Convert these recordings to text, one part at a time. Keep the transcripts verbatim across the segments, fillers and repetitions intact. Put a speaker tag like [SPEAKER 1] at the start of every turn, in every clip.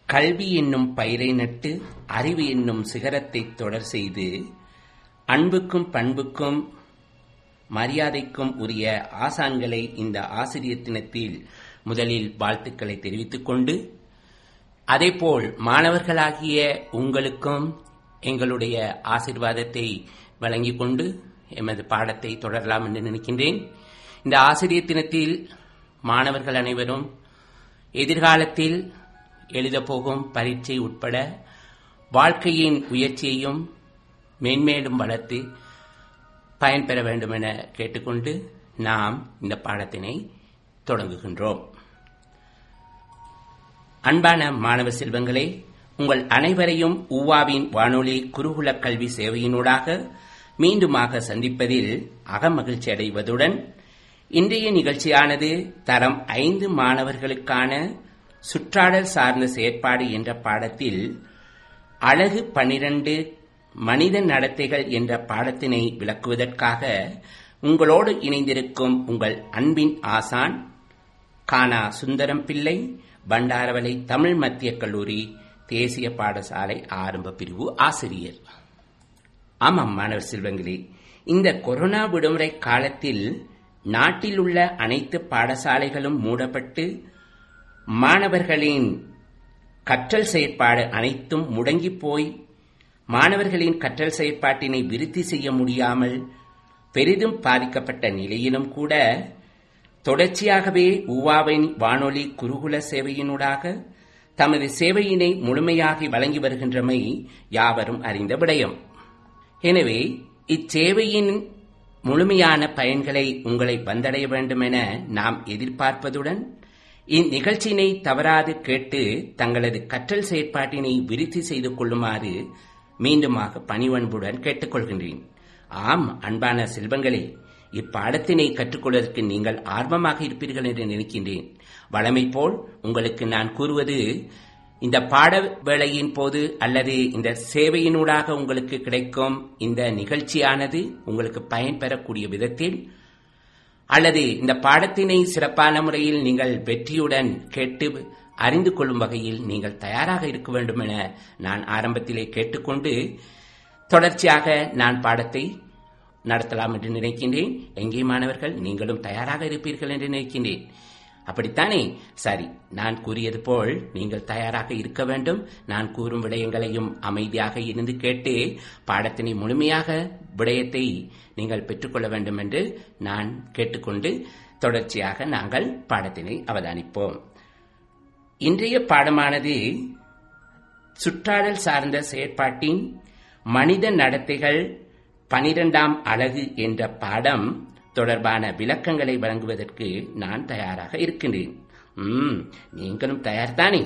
[SPEAKER 1] கல்வி என்னும் பயிரை நட்டு அறிவு என்னும் சிகரத்தை தொடர் செய்து அன்புக்கும் பண்புக்கும் மரியாதைக்கும் உரிய ஆசான்களை இந்த ஆசிரியர் தினத்தில் முதலில் வாழ்த்துக்களை தெரிவித்துக் கொண்டு, அதேபோல் மாணவர்களாகிய உங்களுக்கும் எங்களுடைய ஆசீர்வாதத்தை வழங்கிக் கொண்டு எமது பாடத்தை தொடரலாம் என்று நினைக்கின்றேன். இந்த ஆசிரியர் தினத்தில் மாணவர்கள் அனைவரும் எதிர்காலத்தில் எழுதப்போகும் பரீட்சை உட்பட வாழ்க்கையின் உயர்ச்சியையும் மேன்மேலும் வளர்த்து பயன்பெற வேண்டும் என கேட்டுக்கொண்டு நாம் இந்த பாடத்தினை தொடங்குகின்றோம். அன்பான மாணவ செல்வங்களே, உங்கள் அனைவரையும் ஊவாவின் வானொலி குருகுல கல்வி சேவையினூடாக மீண்டுமாக சந்திப்பதில் அகமகிழ்ச்சி அடைவதுடன், இன்றைய நிகழ்ச்சியானது தரம் ஐந்து மாணவர்களுக்கான சுற்றாடல் சார்ந்த செயற்பாடு என்ற பாடத்தில் அழகு பனிரண்டு மனித நடத்தைகள் என்ற பாடத்தினை விளக்குவதற்காக உங்களோடு இணைந்திருக்கும் உங்கள் அன்பின் ஆசான் கானா சுந்தரம் பிள்ளை, பண்டாரவளை தமிழ் மத்திய கல்லூரி தேசிய பாடசாலை ஆரம்ப பிரிவு ஆசிரியர். ஆமாம் மாணவர் செல்வங்களே, இந்த கொரோனா விடுமுறை காலத்தில் நாட்டில் உள்ள அனைத்து பாடசாலைகளும் மூடப்பட்டு மாணவர்களின் கற்றல் செயற்பாடு அனைத்தும் முடங்கி போய் மாணவர்களின் கற்றல் செயற்பாட்டினை விருத்தி செய்ய முடியாமல் பெரிதும் பாதிக்கப்பட்ட நிலையிலும் கூட தொடர்ச்சியாகவே ஊவாவின் வானொலி குருகுல சேவையினூடாக தமது சேவையினை முழுமையாகி வழங்கி வருகின்றமை யாவரும் அறிந்த விடயம். எனவே இச்சேவையின் முழுமையான பயன்களை உங்களை வந்தடைய வேண்டும் என நாம் எதிர்பார்ப்பதுடன், இந்நிகழ்ச்சியினை தவறாது கேட்டு தங்களது கற்றல் செயற்பாட்டினை விருத்தி செய்து கொள்ளுமாறு மீண்டுமாக பணிவன்புடன் கேட்டுக்கொள்கின்றேன். ஆம் அன்பான செல்வங்களே, இப்பாடத்தினை கற்றுக்கொள்வதற்கு நீங்கள் ஆர்வமாக இருப்பீர்கள் என்று நினைக்கின்றேன். வழமை போல் உங்களுக்கு நான் கூறுவது, இந்த பாட வேளையின் போது அல்லது இந்த சேவையினூடாக உங்களுக்கு கிடைக்கும் இந்த நிகழ்ச்சியானது உங்களுக்கு பயன்பெறக்கூடிய விதத்தில் அல்லது இந்த பாடத்தினை சிறப்பான முறையில் நீங்கள் வெற்றியுடன் கேட்டு அறிந்து கொள்ளும் வகையில் நீங்கள் தயாராக இருக்க வேண்டும் என நான் ஆரம்பத்திலே கேட்டுக்கொண்டு தொடர்ச்சியாக நான் பாடத்தை நடத்தலாம் என்று நினைக்கின்றேன். எங்கே மாணவர்கள், நீங்களும் தயாராக இருப்பீர்கள் என்று நினைக்கின்றேன். அப்படித்தானே? சரி, நான் கூறியது போல் நீங்கள் தயாராக இருக்க வேண்டும். நான் கூறும் விடயங்களையும் அமைதியாக இருந்து கேட்டு பாடத்தினை முழுமையாக விடயத்தை நீங்கள் பெற்றுக்கொள்ள வேண்டும் என்று நான் கேட்டுக்கொண்டு தொடர்ச்சியாக நாங்கள் பாடத்தினை அவதானிப்போம். இன்றைய பாடமானது சுற்றாடல் சார்ந்த செயற்பாட்டின் மனித நடத்தைகள் பனிரெண்டாம் அலகு என்ற பாடம் தொடர்பான விளக்கங்களை வழங்குவதற்கு நான் தயாராக இருக்கின்றேன். ம் நீங்களும் தயார்தானே?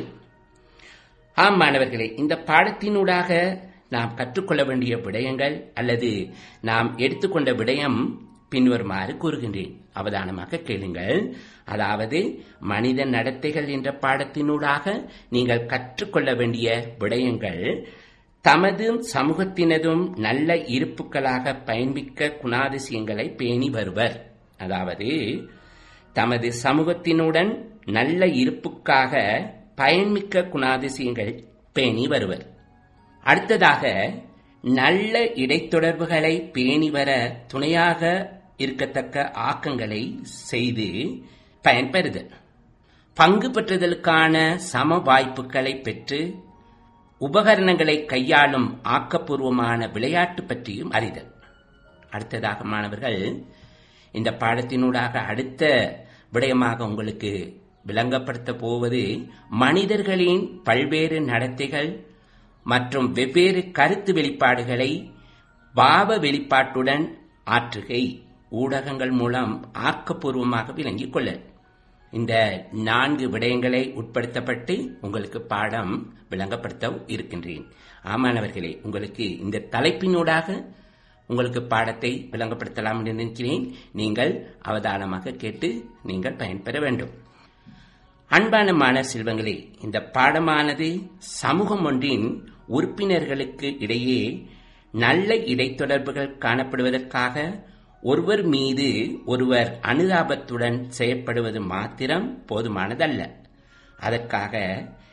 [SPEAKER 1] ஆம் மாணவர்களே, இந்த பாடத்தினூடாக நாம் கற்றுக்கொள்ள வேண்டிய விடயங்கள் அல்லது நாம் எடுத்துக்கொண்ட விடயம் பின்வருமாறு கூறுகின்றேன். அவதானமாக கேளுங்கள். அதாவது, மனித நடத்தைகள் என்ற பாடத்தினூடாக நீங்கள் கற்றுக்கொள்ள வேண்டிய விடயங்கள் தமது சமூகத்தினதும் நல்ல இருப்புக்களாக பயன்மிக்க குணாதிசயங்களை பேணி வருவர். அதாவது, தமது சமூகத்தினுடன் நல்ல இருப்புக்காக பயன்மிக்க குணாதிசயங்கள் பேணி வருவர். அடுத்ததாக, நல்ல இடைத்தொடர்புகளை பேணி வர துணையாக இருக்கத்தக்க ஆக்கங்களை செய்து பயன்பெறுதல். பங்கு பெற்றுதலுக்கான சம வாய்ப்புகளை பெற்று உபகரணங்களை கையாளும் ஆக்கப்பூர்வமான விளையாட்டு பற்றியும் அறிதல். அடுத்ததாக மாணவர்கள், இந்த பாடத்தினூடாக அடுத்த விடயமாக உங்களுக்கு விளங்கப்படுத்த போவது மனிதர்களின் பல்வேறு நடத்தைகள் மற்றும் வெவ்வேறு கருத்து வெளிப்பாடுகளை பாவ வெளிப்பாட்டுடன் ஆற்றுகை ஊடகங்கள் மூலம் ஆக்கப்பூர்வமாக விளங்கிக் கொள்ள. இந்த நான்கு விடயங்களை உட்படுத்தப்பட்டு உங்களுக்கு பாடம் விளங்கப்படுத்த இருக்கின்றேன். ஆமானவர்களே, உங்களுக்கு இந்த தலைப்பினூடாக உங்களுக்கு பாடத்தை விளங்கப்படுத்தலாம் என்று நினைக்கிறேன். நீங்கள் அவதானமாக கேட்டு நீங்கள் பயன்பெற வேண்டும். அன்பான மாணவ செல்வங்களே, இந்த பாடமானது சமூகம் ஒன்றின் உறுப்பினர்களுக்கு இடையே நல்ல இடைத்தொடர்புகள் காணப்படுவதற்காக ஒருவர் மீது ஒருவர் அனுதாபத்துடன் செயற்படுவது மாத்திரம் போதுமானதல்ல. அதற்காக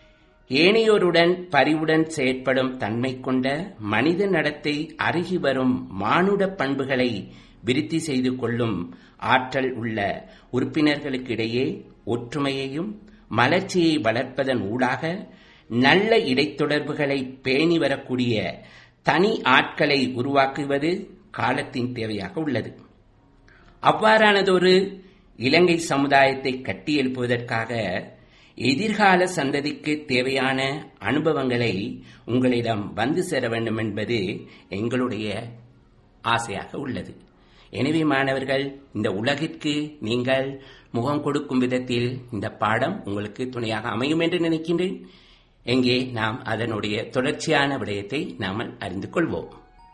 [SPEAKER 1] ஏனையோருடன் பரிவுடன் செயற்படும் தன்மை கொண்ட மனித நடத்தை அருகி வரும் மானுட பண்புகளை விருத்தி செய்து கொள்ளும் ஆற்றல் உள்ள உறுப்பினர்களுக்கிடையே ஒற்றுமையையும் மலர்ச்சியை வளர்ப்பதன் ஊடாக நல்ல இடைத்தொடர்புகளை பேணி வரக்கூடிய தனி ஆட்களை உருவாக்குவது காலத்தின் தேவையாக உள்ளது. அவ்வாறானதொரு இலங்கை சமுதாயத்தை கட்டியெழுப்புவதற்காக எதிர்கால சந்ததிக்கு தேவையான அனுபவங்களை உங்களிடம் வந்து சேர வேண்டும் என்பது எங்களுடைய ஆசையாக உள்ளது. எனவே மாணவர்கள், இந்த உலகிற்கு நீங்கள் முகம் கொடுக்கும் விதத்தில் இந்த பாடம் உங்களுக்கு துணையாக அமையும் என்று நினைக்கின்றேன். எங்கே நாம் அதனுடைய தொடர்ச்சியான விடயத்தை நாம் அறிந்து கொள்வோம்.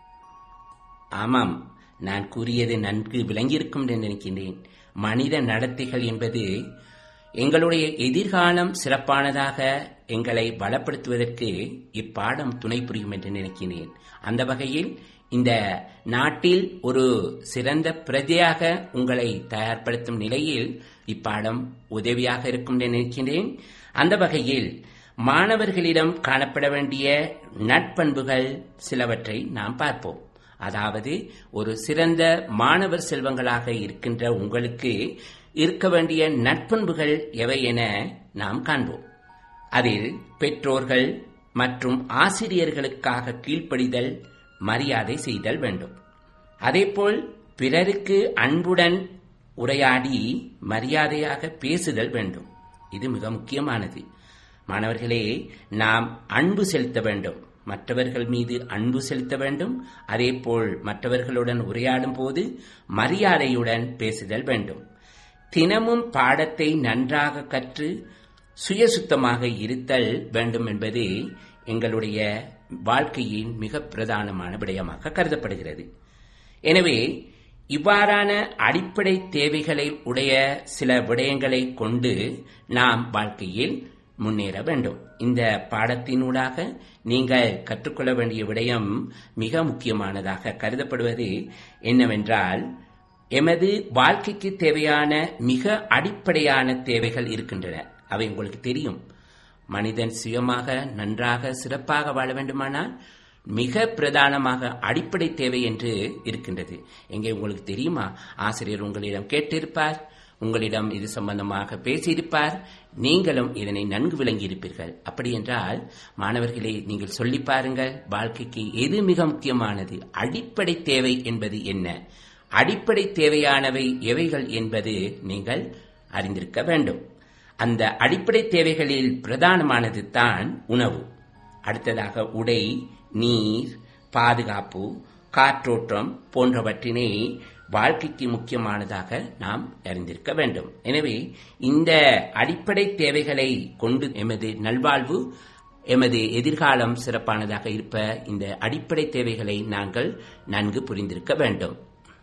[SPEAKER 1] ஆமாம், நான் கூறியது நன்கு விளங்கியிருக்கும் என்று நினைக்கின்றேன். மனித நடத்தைகள் என்பது எங்களுடைய எதிர்காலம் சிறப்பானதாக எங்களை பலப்படுத்துவதற்கு இப்பாடம் துணை புரியும் என்று நினைக்கிறேன். அந்த வகையில் இந்த நாட்டில் ஒரு சிறந்த பிரஜையாக உங்களை தயார்படுத்தும் நிலையில் இப்பாடம் உதவியாக இருக்கும் என்று நினைக்கிறேன். அந்த வகையில் மாணவர்களிடம் காணப்பட வேண்டிய நட்பண்புகள் சிலவற்றை நாம் பார்ப்போம். அதாவது, ஒரு சிறந்த மாணவர் செல்வங்களாக இருக்கின்ற உங்களுக்கு இருக்க வேண்டிய நட்பண்புகள் எவை என நாம் காண்போம். அதில் பெற்றோர்கள் மற்றும் ஆசிரியர்களுக்காக கீழ்ப்படிதல், மரியாதை செய்தல் வேண்டும். அதேபோல் பிறருக்கு அன்புடன் உரையாடி மரியாதையாக பேசுதல் வேண்டும். இது மிக முக்கியமானது. மாணவர்களே, நாம் அன்பு செலுத்த வேண்டும், மற்றவர்கள் மீது அன்பு செலுத்த வேண்டும். அதேபோல் மற்றவர்களுடன் உரையாடும் போது மரியாதையுடன் பேசுதல் வேண்டும். தினமும் பாடத்தை நன்றாக கற்று சுயசுத்தமாக இருத்தல் வேண்டும் என்பது எங்களுடைய வாழ்க்கையின் மிக பிரதானமான விடயமாக கருதப்படுகிறது. எனவே இவ்வாறான அடிப்படை தேவைகளை உடைய சில விடயங்களை கொண்டு நாம் வாழ்க்கையில் முன்னேற வேண்டும். இந்த பாடத்தினூடாக நீங்கள் கற்றுக்கொள்ள வேண்டிய விடயம் மிக முக்கியமானதாக கருதப்படுவது என்னவென்றால், எமது வாழ்க்கைக்கு தேவையான மிக அடிப்படையான தேவைகள் இருக்கின்றன. அவை உங்களுக்கு தெரியும். மனிதன் சுயமாக நன்றாக சிறப்பாக வாழ வேண்டுமானால் மிக பிரதானமாக அடிப்படை தேவை என்று இருக்கின்றது. எங்கே உங்களுக்கு தெரியுமா? ஆசிரியர் உங்களிடம் கேட்டிருப்பார், உங்களிடம் இது சம்பந்தமாக பேசியிருப்பார், நீங்களும் இதனை நன்கு விளங்கியிருப்பீர்கள். அப்படி என்றால் மாணவர்களே, நீங்கள் சொல்லி பாருங்கள், வாழ்க்கைக்கு எது மிக முக்கியமானது, அடிப்படை தேவை என்பது என்ன, அடிப்படை தேவையானவை எவைகள் என்பது நீங்கள் அறிந்திருக்க வேண்டும். அந்த அடிப்படை தேவைகளில் பிரதானமானது தான் உணவு. அடுத்ததாக உடை, நீர், பாதுகாப்பு, காற்றோட்டம் போன்றவற்றினை வாழ்க்கைக்கு முக்கியமானதாக நாம் அறிந்திருக்க வேண்டும். எனவே இந்த அடிப்படை தேவைகளை கொண்டு எமது நல்வாழ்வு, எமது எதிர்காலம் சிறப்பானதாக இருப்ப இந்த அடிப்படை தேவைகளை நாங்கள் நன்கு புரிந்திருக்க வேண்டும்.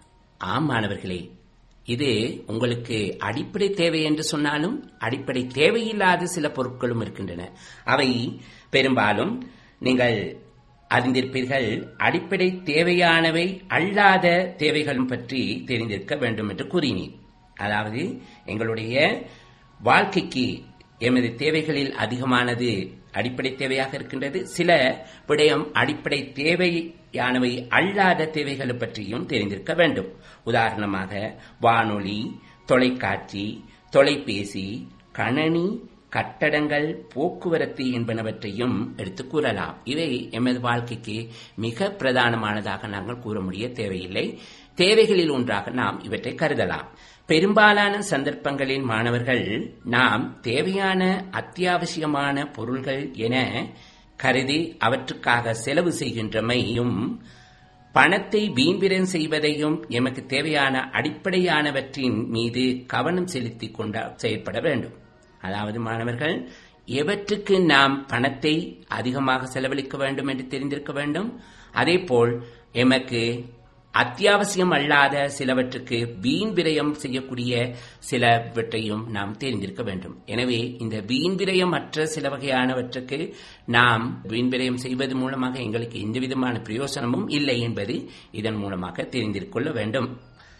[SPEAKER 1] ஆம் மாணவர்களே, இது உங்களுக்கு அடிப்படை தேவை என்று சொன்னாலும் அடிப்படை தேவையில்லாத சில பொருட்களும் இருக்கின்றன. அவை பெரும்பாலும் நீங்கள் அறிந்திருப்பீர்கள். அடிப்படை தேவையானவை அல்லாத தேவைகளும் பற்றி தெரிந்திருக்க வேண்டும் என்று கூறினேன். அதாவது எங்களுடைய வாழ்க்கைக்கு எமது தேவைகளில் அதிகமானது அடிப்படை தேவையாக இருக்கின்றது. சில விடயம் அடிப்படை தேவையானவை அல்லாத தேவைகளை பற்றியும் தெரிந்திருக்க வேண்டும். உதாரணமாக வானொலி, தொலைக்காட்சி, தொலைபேசி, கணனி, கட்டடங்கள், போக்குவரத்து என்பனவற்றையும் எடுத்து கூறலாம். இவை எமது வாழ்க்கைக்கு மிக பிரதானமானதாக நாங்கள் கூற முடிய தேவையில்லை. தேவைகளில் ஒன்றாக நாம் இவற்றை கருதலாம். பெரும்பாலான சந்தர்ப்பங்களில் மாணவர்கள் நாம் தேவையான அத்தியாவசியமான பொருள்கள் என கருதி அவற்றுக்காக செலவு செய்கின்றமையும் பணத்தை வீண்விரம் செய்வதையும் எமக்கு தேவையான அடிப்படையானவற்றின் மீது கவனம் செலுத்திக் கொண்டு செயற்பட வேண்டும். அதாவது மாணவர்கள், எவற்றுக்கு நாம் பணத்தை அதிகமாக செலவழிக்க வேண்டும் என்று தெரிந்திருக்க வேண்டும். அதேபோல் எமக்கு அத்தியாவசியம் அல்லாத சிலவற்றுக்கு வீண் விரயம் செய்யக்கூடிய சிலவற்றையும் நாம் தெரிந்திருக்க வேண்டும். எனவே இந்த வீண் விரயம் அற்ற சில வகையானவற்றுக்கு நாம் வீண் விரயம் செய்வது மூலமாக எங்களுக்கு எந்தவிதமான பிரயோசனமும் இல்லை என்பது இதன் மூலமாக தெரிந்திருக்க வேண்டும்.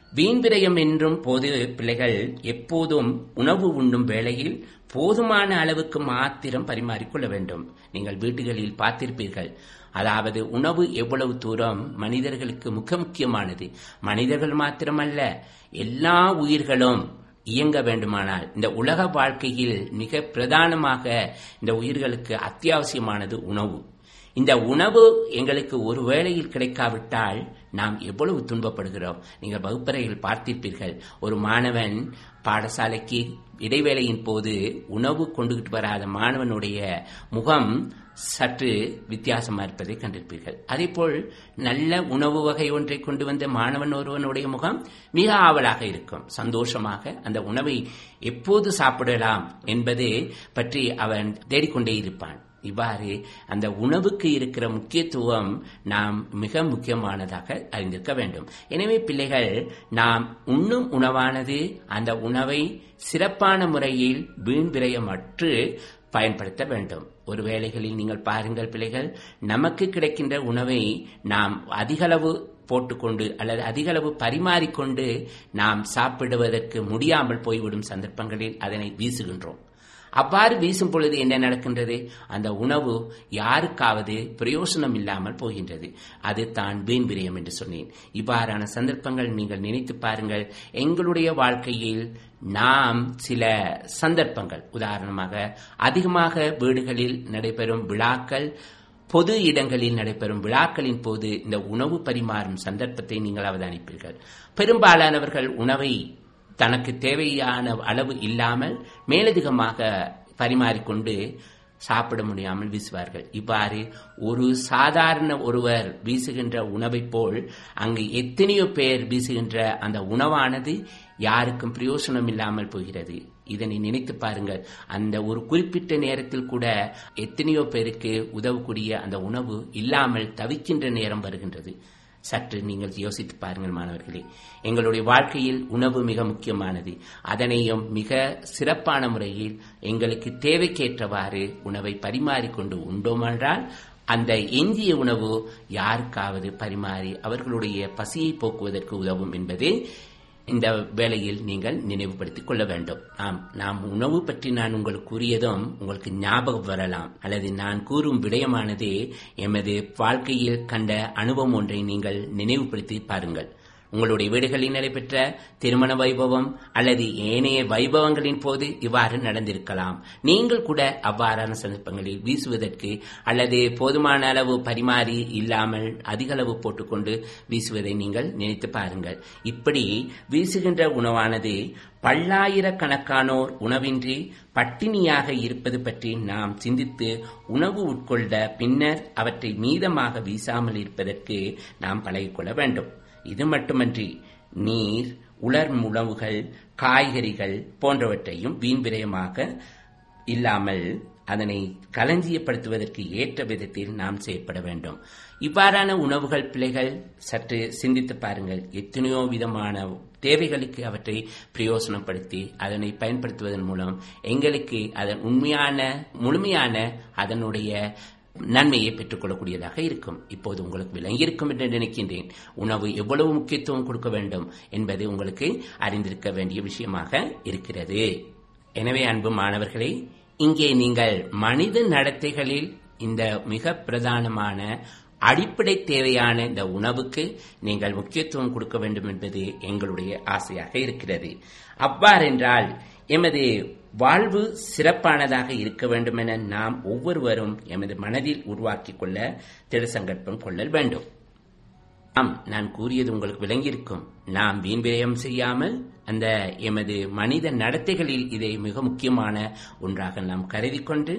[SPEAKER 1] வீண் விரயம் என்றும் போது பிள்ளைகள் எப்போதும் உணவு உண்ணும் வேளையில் போதுமான அளவுக்கு மாத்திரம் பரிமாறிக்கொள்ள வேண்டும். நீங்கள் வீடுகளில் பார்த்திருப்பீர்கள். அதாவது உணவு எவ்வளவு தூரம் மனிதர்களுக்கு மிக முக்கியமானது. மனிதர்கள் மாத்திரமல்ல, எல்லா உயிர்களும் இயங்க வேண்டுமானால் இந்த உலக வாழ்க்கையில் மிக பிரதானமாக இந்த உயிர்களுக்கு அத்தியாவசியமானது உணவு. இந்த உணவு எங்களுக்கு ஒரு வேளையில் கிடைக்காவிட்டால் நாம் எவ்வளவு துன்பப்படுகிறோம். நீங்கள் வகுப்பறையில் பார்த்திருப்பீர்கள். ஒரு மாணவன் பாடசாலைக்கு இடைவேளையின் போது உணவு கொண்டுகிட்டு வராத மாணவனுடைய முகம் சற்று வித்தியாசமா இருப்பதை கண்டிருப்பீர்கள். அதே போல் நல்ல உணவு வகை ஒன்றை கொண்டு வந்த மாணவன் ஒருவனுடைய முகம் மிக ஆவலாக இருக்கும். சந்தோஷமாக அந்த உணவை எப்போது சாப்பிடலாம் என்பது பற்றி அவன் தேடிக்கொண்டே இருப்பான். இவ்வாறு அந்த உணவுக்கு இருக்கிற முக்கியத்துவம் நாம் மிக முக்கியமானதாக அறிந்திருக்க வேண்டும். எனவே பிள்ளைகள், நாம் உண்ணும் உணவானது அந்த உணவை சிறப்பான முறையில் வீண் விரயமற்று பயன்படுத்த வேண்டும். ஒரு வேளைகளில் நீங்கள் பாருங்கள் பிள்ளைகள், நமக்கு கிடைக்கின்ற உணவை நாம் அதிகளவு போட்டுக்கொண்டு அல்லது அதிகளவு பரிமாறிக்கொண்டு நாம் சாப்பிடுவதற்கு முடியாமல் போய்விடும் சந்தர்ப்பங்களில் அதனை வீசுகின்றோம். அவ்வாறு வீசும் பொழுது என்ன நடக்கின்றது? அந்த உணவு யாருக்காவது பிரயோசனம் இல்லாமல் போகின்றது. அது தான் வீண் விரயம் என்று சொன்னேன். இவ்வாறான சந்தர்ப்பங்கள் நீங்கள் நினைத்து பாருங்கள். எங்களுடைய வாழ்க்கையில் நாம் சில சந்தர்ப்பங்கள், உதாரணமாக அதிகமாக வீடுகளில் நடைபெறும் விழாக்கள், பொது இடங்களில் நடைபெறும் விழாக்களின் போது இந்த உணவு பரிமாறும் சந்தர்ப்பத்தை நீங்கள் அவதானிப்பீர்கள். பெரும்பாலானவர்கள் உணவை தனக்கு தேவையான அளவு இல்லாமல் மேலதிகமாக பரிமாறிக்கொண்டு சாப்பிட முடியாமல் வீசுவார்கள். இவ்வாறு ஒரு சாதாரண ஒருவர் வீசுகின்ற உணவை போல் அங்கு எத்தனையோ பேர் வீசுகின்ற அந்த உணவானது யாருக்கும் பிரயோசனம் இல்லாமல் போகிறது. இதனை நினைத்து பாருங்கள். அந்த ஒரு குறிப்பிட்ட நேரத்தில் கூட எத்தனையோ பேருக்கு உதவக்கூடிய அந்த உணவு இல்லாமல் தவிக்கின்ற நேரம் வருகின்றது. சற்று நீங்கள் யோசித்து பாருங்கள் மாணவர்களே. எங்களுடைய வாழ்க்கையில் உணவு மிக முக்கியமானது. அதனையும் மிக சிறப்பான முறையில் எங்களுக்கு தேவைக்கேற்றவாறு உணவை பரிமாறிக்கொண்டு உண்டோமென்றால் அந்த எஞ்சிய உணவு யாருக்காவது பரிமாறி அவர்களுடைய பசியை போக்குவதற்கு உதவும் என்பது இந்த வேளையில் நீங்கள் நினைவுபடுத்திக் கொள்ள வேண்டும். ஆம், நாம் உணவு பற்றி நான் உங்களுக்கு கூறியதும் உங்களுக்கு ஞாபகம் வரலாம், அல்லது நான் கூறும் விடயமானது எமது வாழ்க்கையில் கண்ட அனுபவம் ஒன்றை நீங்கள் நினைவுபடுத்தி பாருங்கள். உங்களுடைய வீடுகளில் நடைபெற்ற திருமண வைபவம் அல்லது ஏனைய வைபவங்களின் போது இவ்வாறு நடந்திருக்கலாம். நீங்கள் கூட அவ்வாறான சந்தர்ப்பங்களில் வீசுவதற்கு அல்லது போதுமான அளவு பரிமாறி இல்லாமல் அதிக அளவு போட்டுக்கொண்டு வீசுவதை நீங்கள் நினைத்து பாருங்கள். இப்படி வீசுகின்ற உணவானது பல்லாயிரக்கணக்கானோர் உணவின்றி பட்டினியாக இருப்பது பற்றி நாம் சிந்தித்து உணவு உட்கொண்ட பின்னர் அவற்றை மீதமாக வீசாமல் இருப்பதற்கு நாம் பழகிக்கொள்ள வேண்டும். இது மட்டுமன்றி நீர், உலர் உணவுகள், காய்கறிகள் போன்றவற்றையும் வீண் விரயமாக இல்லாமல் அதனை களஞ்சியப்படுத்துவதற்கு ஏற்ற விதத்தில் நாம் செயற்பட வேண்டும். இவ்வாறான உணவுகள் பிள்ளைகள் சற்று சிந்தித்து பாருங்கள். எத்தனையோ விதமான தேவைகளுக்கு அவற்றை பிரயோசனப்படுத்தி அதனை பயன்படுத்துவதன் மூலம் எங்களுக்கு அதன் உண்மையான முழுமையான அதனுடைய நன்மையை பெற்றுக் கொள்ளக்கூடியதாக இருக்கும். இப்போது உங்களுக்கு விளங்கியிருக்கும் என்று நினைக்கின்றேன். உணவு எவ்வளவு முக்கியத்துவம் கொடுக்க வேண்டும் என்பது உங்களுக்கு அறிந்திருக்க வேண்டிய விஷயமாக இருக்கிறது. எனவே அன்பு மாணவர்களே, இங்கே நீங்கள் மனித நடத்தைகளில் இந்த மிக பிரதானமான அடிப்படை தேவையான இந்த உணவுக்கு நீங்கள் முக்கியத்துவம் கொடுக்க வேண்டும் என்பது எங்களுடைய ஆசையாக இருக்கிறது. அவ்வாறென்றால் எமது வாழ்வு சிறப்பானதாக இருக்க வேண்டும் என நாம் ஒவ்வொருவரும் எமது மனதில் உருவாக்கிக் கொள்ள திடசங்கற்பம் கொள்ளல் வேண்டும். ஆம், நான் கூறியது உங்களுக்கு விளங்கியிருக்கும். நாம் வீண் விரயம் செய்யாமல் அந்த எமது மனித நடத்தைகளில் இதை மிக முக்கியமான ஒன்றாக நாம் கருதி கொண்டு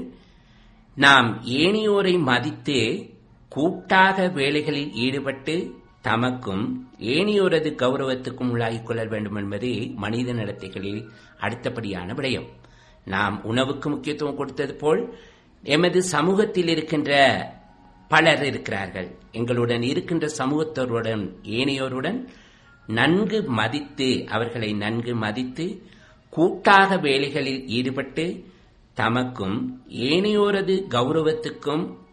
[SPEAKER 1] நாம் ஏனையோரை மதித்து கூட்டாக வேலைகளில் ஈடுபட்டு தமக்கும் ஏனையோரது கௌரவத்துக்கும் உள்ளாகிக் கொள்ள வேண்டும் என்பதே மனித நடத்தைகளில் அடுத்தபடியான விடயம். நாம் உணவுக்கு முக்கியத்துவம் கொடுத்தது போல் எமது சமூகத்தில் இருக்கின்ற பலர் இருக்கிறார்கள். எங்களுடன் இருக்கின்ற சமூகத்தோருடன் ஏனையோருடன் நன்கு மதித்து அவர்களை நன்கு மதித்து கூட்டாக வேலைகளில் ஈடுபட்டு தமக்கும் ஏனையோரது கௌரவத்துக்கும்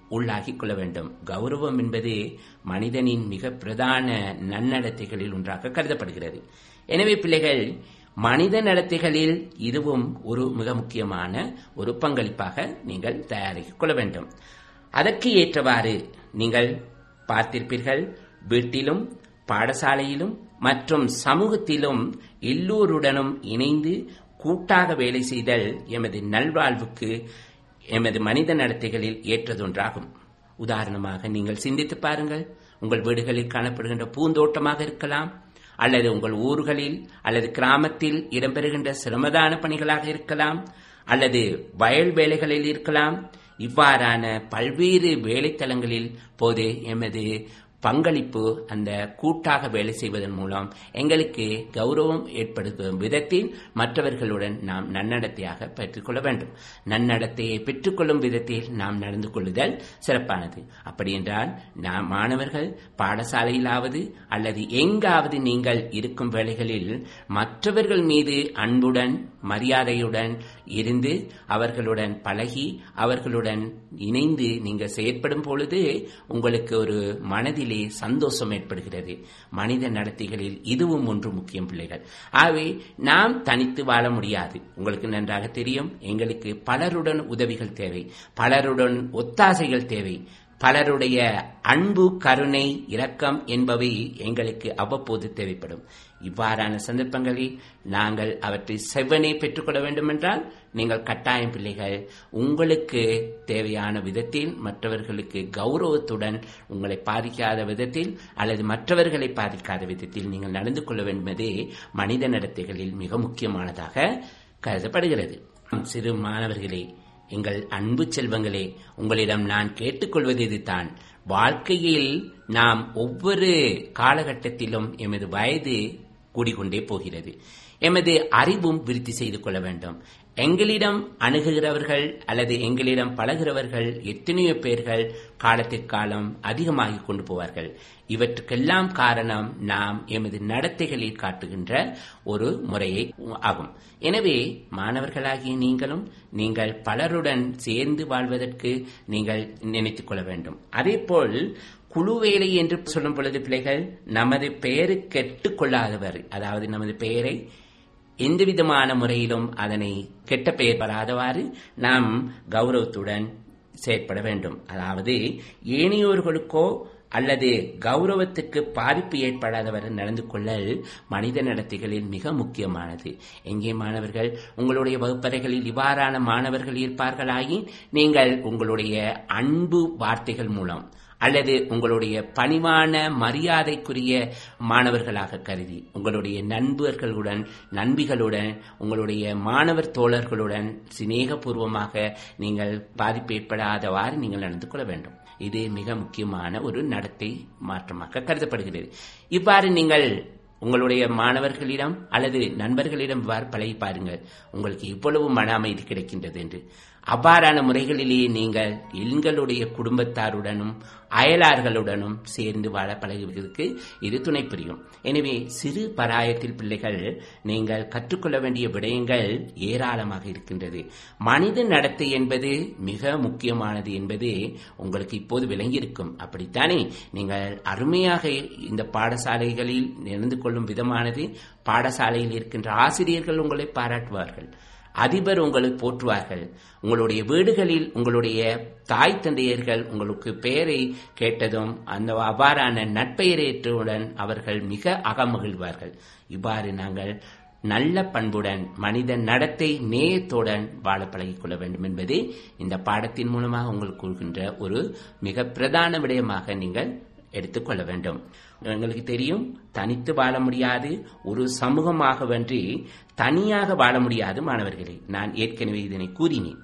[SPEAKER 1] உள்ளாகிக் கொள்ள வேண்டும். கௌரவம் என்பது மனிதனின் மிக பிரதான நன்னடத்தைகளில் ஒன்றாக கருதப்படுகிறது. எனவே பிள்ளைகள், மனித நடத்தைகளில் இதுவும் ஒரு மிக முக்கியமான ஒரு பங்களிப்பாக நீங்கள் தயாரித்துக் கொள்ள வேண்டும். அதற்கு ஏற்றவாறு நீங்கள் பார்த்திருப்பீர்கள், வீட்டிலும் பாடசாலையிலும் மற்றும் சமூகத்திலும் எல்லோருடனும் இணைந்து கூட்டாக வேலை செய்தல் எமது நல்வாழ்வுக்கு எமது மனித நடத்தைகளில் ஏற்றதொன்றாகும். உதாரணமாக நீங்கள் சிந்தித்து பாருங்கள். உங்கள் வீடுகளில் காணப்படுகின்ற பூந்தோட்டமாக இருக்கலாம், அல்லது உங்கள் ஊர்களில் அல்லது கிராமத்தில் இடம்பெறுகின்ற சிரமதான பணிகளாக இருக்கலாம், அல்லது வயல் வேலைகளில் இருக்கலாம். இவ்வாறான பல்வேறு வேலைத்தலங்களில் போது எமது பங்களிப்பு அந்த கூட்டாக வேலை செய்வதன் மூலம் எங்களுக்கு கௌரவம் ஏற்படுத்தும் விதத்தில் மற்றவர்களுடன் நாம் நன்னடத்தையாக பெற்றுக்கொள்ள வேண்டும். நன்னடத்தையை பெற்றுக்கொள்ளும் விதத்தில் நாம் நடந்து கொள்ளுதல் சிறப்பானது. அப்படி என்றால் நாம் மாணவர்கள் பாடசாலையிலாவது அல்லது எங்காவது நீங்கள் இருக்கும் வேளைகளில் மற்றவர்கள் மீது அன்புடன் மரியாதையுடன் இருந்து அவர்களுடன் பழகி அவர்களுடன் இணைந்து நீங்கள் செயற்படும் பொழுது உங்களுக்கு ஒரு மனதிலே சந்தோஷம் ஏற்படுகிறது. மனித நடத்தைகளில் இதுவும் ஒன்று முக்கியம் பிள்ளைகள். ஆகவே நாம் தனித்து வாழ முடியாது. உங்களுக்கு நன்றாக தெரியும், எங்களுக்கு பலருடன் உதவிகள் தேவை, பலருடன் ஒத்தாசைகள் தேவை, பலருடைய அன்பு கருணை இரக்கம் என்பவை எங்களுக்கு அவ்வப்போது தேவைப்படும். இவ்வாறான சந்தர்ப்பங்களில் நாங்கள் அவற்றை செவ்வனே பெற்றுக்கொள்ள வேண்டும் என்றால் நீங்கள் கட்டாயம் பிள்ளைகள் உங்களுக்கு தேவையான விதத்தில் மற்றவர்களுக்கு கௌரவத்துடன் உங்களை பாதிக்காத விதத்தில் அல்லது மற்றவர்களை பாதிக்காத விதத்தில் நீங்கள் நடந்து கொள்ள வேண்டுமென்பதே மனித நடத்தைகளில் மிக முக்கியமானதாக கருதப்படுகிறது. சிறு மாணவர்களே, எங்கள் அன்பு செல்வங்களே, உங்களிடம் நான் கேட்டுக்கொள்வது இதுதான். வாழ்க்கையில் நாம் ஒவ்வொரு காலகட்டத்திலும் எமது வயது கூடிக்கொண்டே போகிறது. எமது அறிவும் விருத்தி செய்து கொள்ள வேண்டும். எங்களிடம் அணுகுகிறவர்கள் அல்லது எங்களிடம் பழகிறவர்கள் எத்தனையோ பேர்கள் காலத்திற்காலம் அதிகமாகிக் கொண்டு போவார்கள். இவற்றுக்கெல்லாம் காரணம் நாம் எமது நடத்தைகளில் காட்டுகின்ற ஒரு முறையை ஆகும். எனவே மாணவர்களாகிய நீங்களும் நீங்கள் பலருடன் சேர்ந்து வாழ்வதற்கு நீங்கள் நினைத்துக் கொள்ள வேண்டும். அதேபோல் குழு வேலை என்று சொல்லும் பொழுது பிள்ளைகள், நமது பெயரு கெட்டுக் கொள்ளாதவர், அதாவது நமது பெயரை எந்தவிதமான முறையிலும் அதனை கெட்ட பெயர் வராதவாறு நாம் கௌரவத்துடன் செயற்பட வேண்டும். அதாவது ஏனையோர்களுக்கோ அல்லது கௌரவத்துக்கு பாதிப்பு ஏற்படாதவர் நடந்து கொள்ளல் மனித நடத்தைகளில் மிக முக்கியமானது. எங்கே மாணவர்கள் உங்களுடைய வகுப்பறைகளில் இவ்வாறான மாணவர்கள் இருப்பார்களாகி நீங்கள் உங்களுடைய அன்பு வார்த்தைகள் மூலம் அல்லது உங்களுடைய பணிவான மரியாதைக்குரிய மாணவர்களாக கருதி உங்களுடைய நண்பர்களுடன் நண்பிகளுடன் உங்களுடைய மாணவர் தோழர்களுடன் சிநேகபூர்வமாக நீங்கள் பாதிப்பு ஏற்படாதவாறு நீங்கள் நடந்து கொள்ள வேண்டும். இது மிக முக்கியமான ஒரு நடத்தை மாற்றமாக கருதப்படுகிறது. இவ்வாறு நீங்கள் உங்களுடைய மாணவர்களிடம் அல்லது நண்பர்களிடம் பழகி பாருங்கள், உங்களுக்கு இவ்வளவு மன அமைதி கிடைக்கின்றது என்று. அவ்வாறான முறைகளிலேயே நீங்கள் எங்களுடைய குடும்பத்தாருடனும் அயலார்களுடனும் சேர்ந்து வாழ பழகுவதற்கு இது துணை புரியும். எனவே சிறு பராயத்தில் பிள்ளைகள் நீங்கள் கற்றுக்கொள்ள வேண்டிய விடயங்கள் ஏராளமாக இருக்கின்றது. மனித நடத்தை என்பது மிக முக்கியமானது என்பது உங்களுக்கு இப்போது விளங்கியிருக்கும். அப்படித்தானே? நீங்கள் அருமையாக இந்த பாடசாலைகளில் நடந்து கொள்ளும் விதமானது, பாடசாலையில் இருக்கின்ற ஆசிரியர்கள் உங்களை பாராட்டுவார்கள், அதிபர் உங்களை போற்றுவார்கள், உங்களுடைய வீடுகளில் உங்களுடைய தாய் தந்தையர்கள் உங்களுக்கு பெயரை கேட்டதும் அந்த அவ்வாறான நட்பெயரேற்றுடன் அவர்கள் மிக அகமகிழ்வார்கள். இவ்வாறு நாங்கள் நல்ல பண்புடன் மனித நடத்தை நேயத்துடன் வாழ பழகிக் கொள்ள வேண்டும் என்பது இந்த பாடத்தின் மூலமாக உங்களுக்கு கூறுகின்ற ஒரு மிக பிரதான விடயமாக நீங்கள் எடுத்துக்கொள்ள வேண்டும். எங்களுக்கு தெரியும், தனித்து வாழ முடியாது, ஒரு சமூகமாக வென்றி தனியாக வாழ முடியாது மாணவர்களே. நான் ஏற்கனவே இதனை கூறினேன்.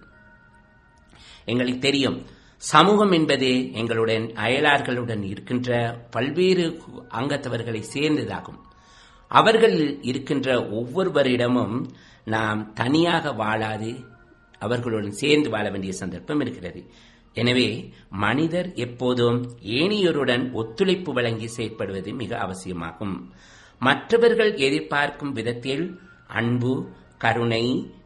[SPEAKER 1] எங்களுக்கு தெரியும், சமூகம் என்பது எங்களுடன் அயலார்களுடன் இருக்கின்ற பல்வேறு அங்கத்தவர்களை சேர்ந்ததாகும். அவர்கள் இருக்கின்ற ஒவ்வொருவரிடமும் நாம் தனியாக வாழாது அவர்களுடன் சேர்ந்து வாழ வேண்டிய சந்தர்ப்பம் இருக்கிறது. எனவே மனிதர் எப்போதும் ஏனையோருடன் ஒத்துழைப்பு வழங்கி செயற்படுவது மிக அவசியமாகும். மற்றவர்கள் எதிர்பார்க்கும் விதத்தில் அன்பு, கருணை,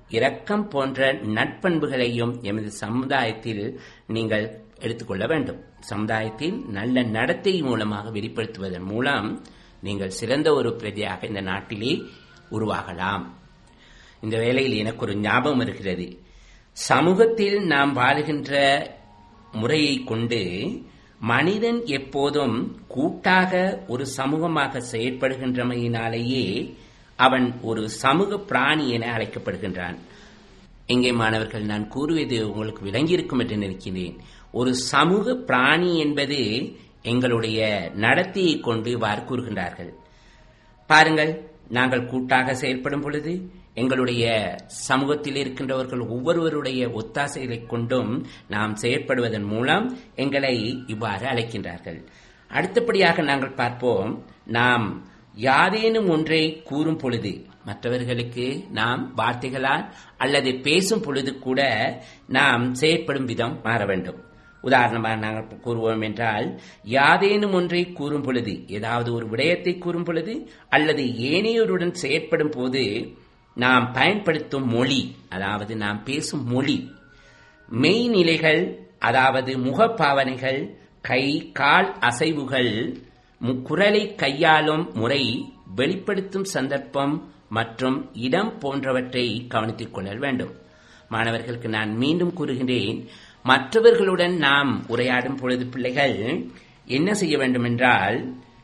[SPEAKER 1] இரக்கம் போன்ற நட்பண்புகளையும் எமது சமுதாயத்தில் நீங்கள் எடுத்துக்கொள்ள வேண்டும். சமுதாயத்தில் நல்ல நடத்தை மூலமாக வெளிப்படுத்துவதன் மூலம் நீங்கள் சிறந்த ஒரு பிரஜையாக இந்த நாட்டிலே உருவாகலாம். இந்த வேளையில் எனக்கு ஒரு ஞாபகம் இருக்கிறது. சமூகத்தில் நாம் வாழுகின்ற முறையை கொண்டு மனிதன் எப்போதும் கூட்டாக ஒரு சமூகமாக செயற்படுகின்றமையினாலேயே அவன் ஒரு சமூக பிராணி என அழைக்கப்படுகின்றான். எங்கே மாணவர்கள், நான் கூறுவது உங்களுக்கு விளங்கியிருக்கும் என்று நினைக்கிறேன். ஒரு சமூக பிராணி என்பது எங்களுடைய நடத்தையை கொண்டு இவ்வாறு கூறுகின்றார்கள். பாருங்கள், நாங்கள் கூட்டாக செயல்படும் பொழுது எங்களுடைய சமூகத்தில் இருக்கின்றவர்கள் ஒவ்வொருவருடைய ஒத்தாசைகளை கொண்டும் நாம் செயற்படுவதன் மூலம் எங்களை இவ்வாறு அழைக்கின்றார்கள். அடுத்தபடியாக நாங்கள் பார்ப்போம், நாம் யாதேனும் ஒன்றை கூறும் பொழுது மற்றவர்களுக்கு நாம் வார்த்தைகளால் அல்லது பேசும் பொழுது கூட நாம் செயற்படும் விதம் மாற வேண்டும். உதாரணமாக நாங்கள் கூறுவோம் என்றால், யாதேனும் ஒன்றை கூறும் பொழுது, ஏதாவது ஒரு விடயத்தை கூறும் பொழுது அல்லது ஏனையோருடன் செயற்படும் போது நாம் பயன்படுத்தும் மொழி, அதாவது நாம் பேசும் மொழி, மெய்நிலைகள், அதாவது முகப்பாவனைகள், கை கால் அசைவுகள், குரலை கையாளும் முறை, வெளிப்படுத்தும் சந்தர்ப்பம் மற்றும் இடம் போன்றவற்றை கவனித்துக் கொள்ள வேண்டும். மாணவர்களுக்கு நான் மீண்டும் கூறுகின்றேன், மற்றவர்களுடன் நாம் உரையாடும் பொழுது பிள்ளைகள் என்ன செய்ய வேண்டும் என்றால்,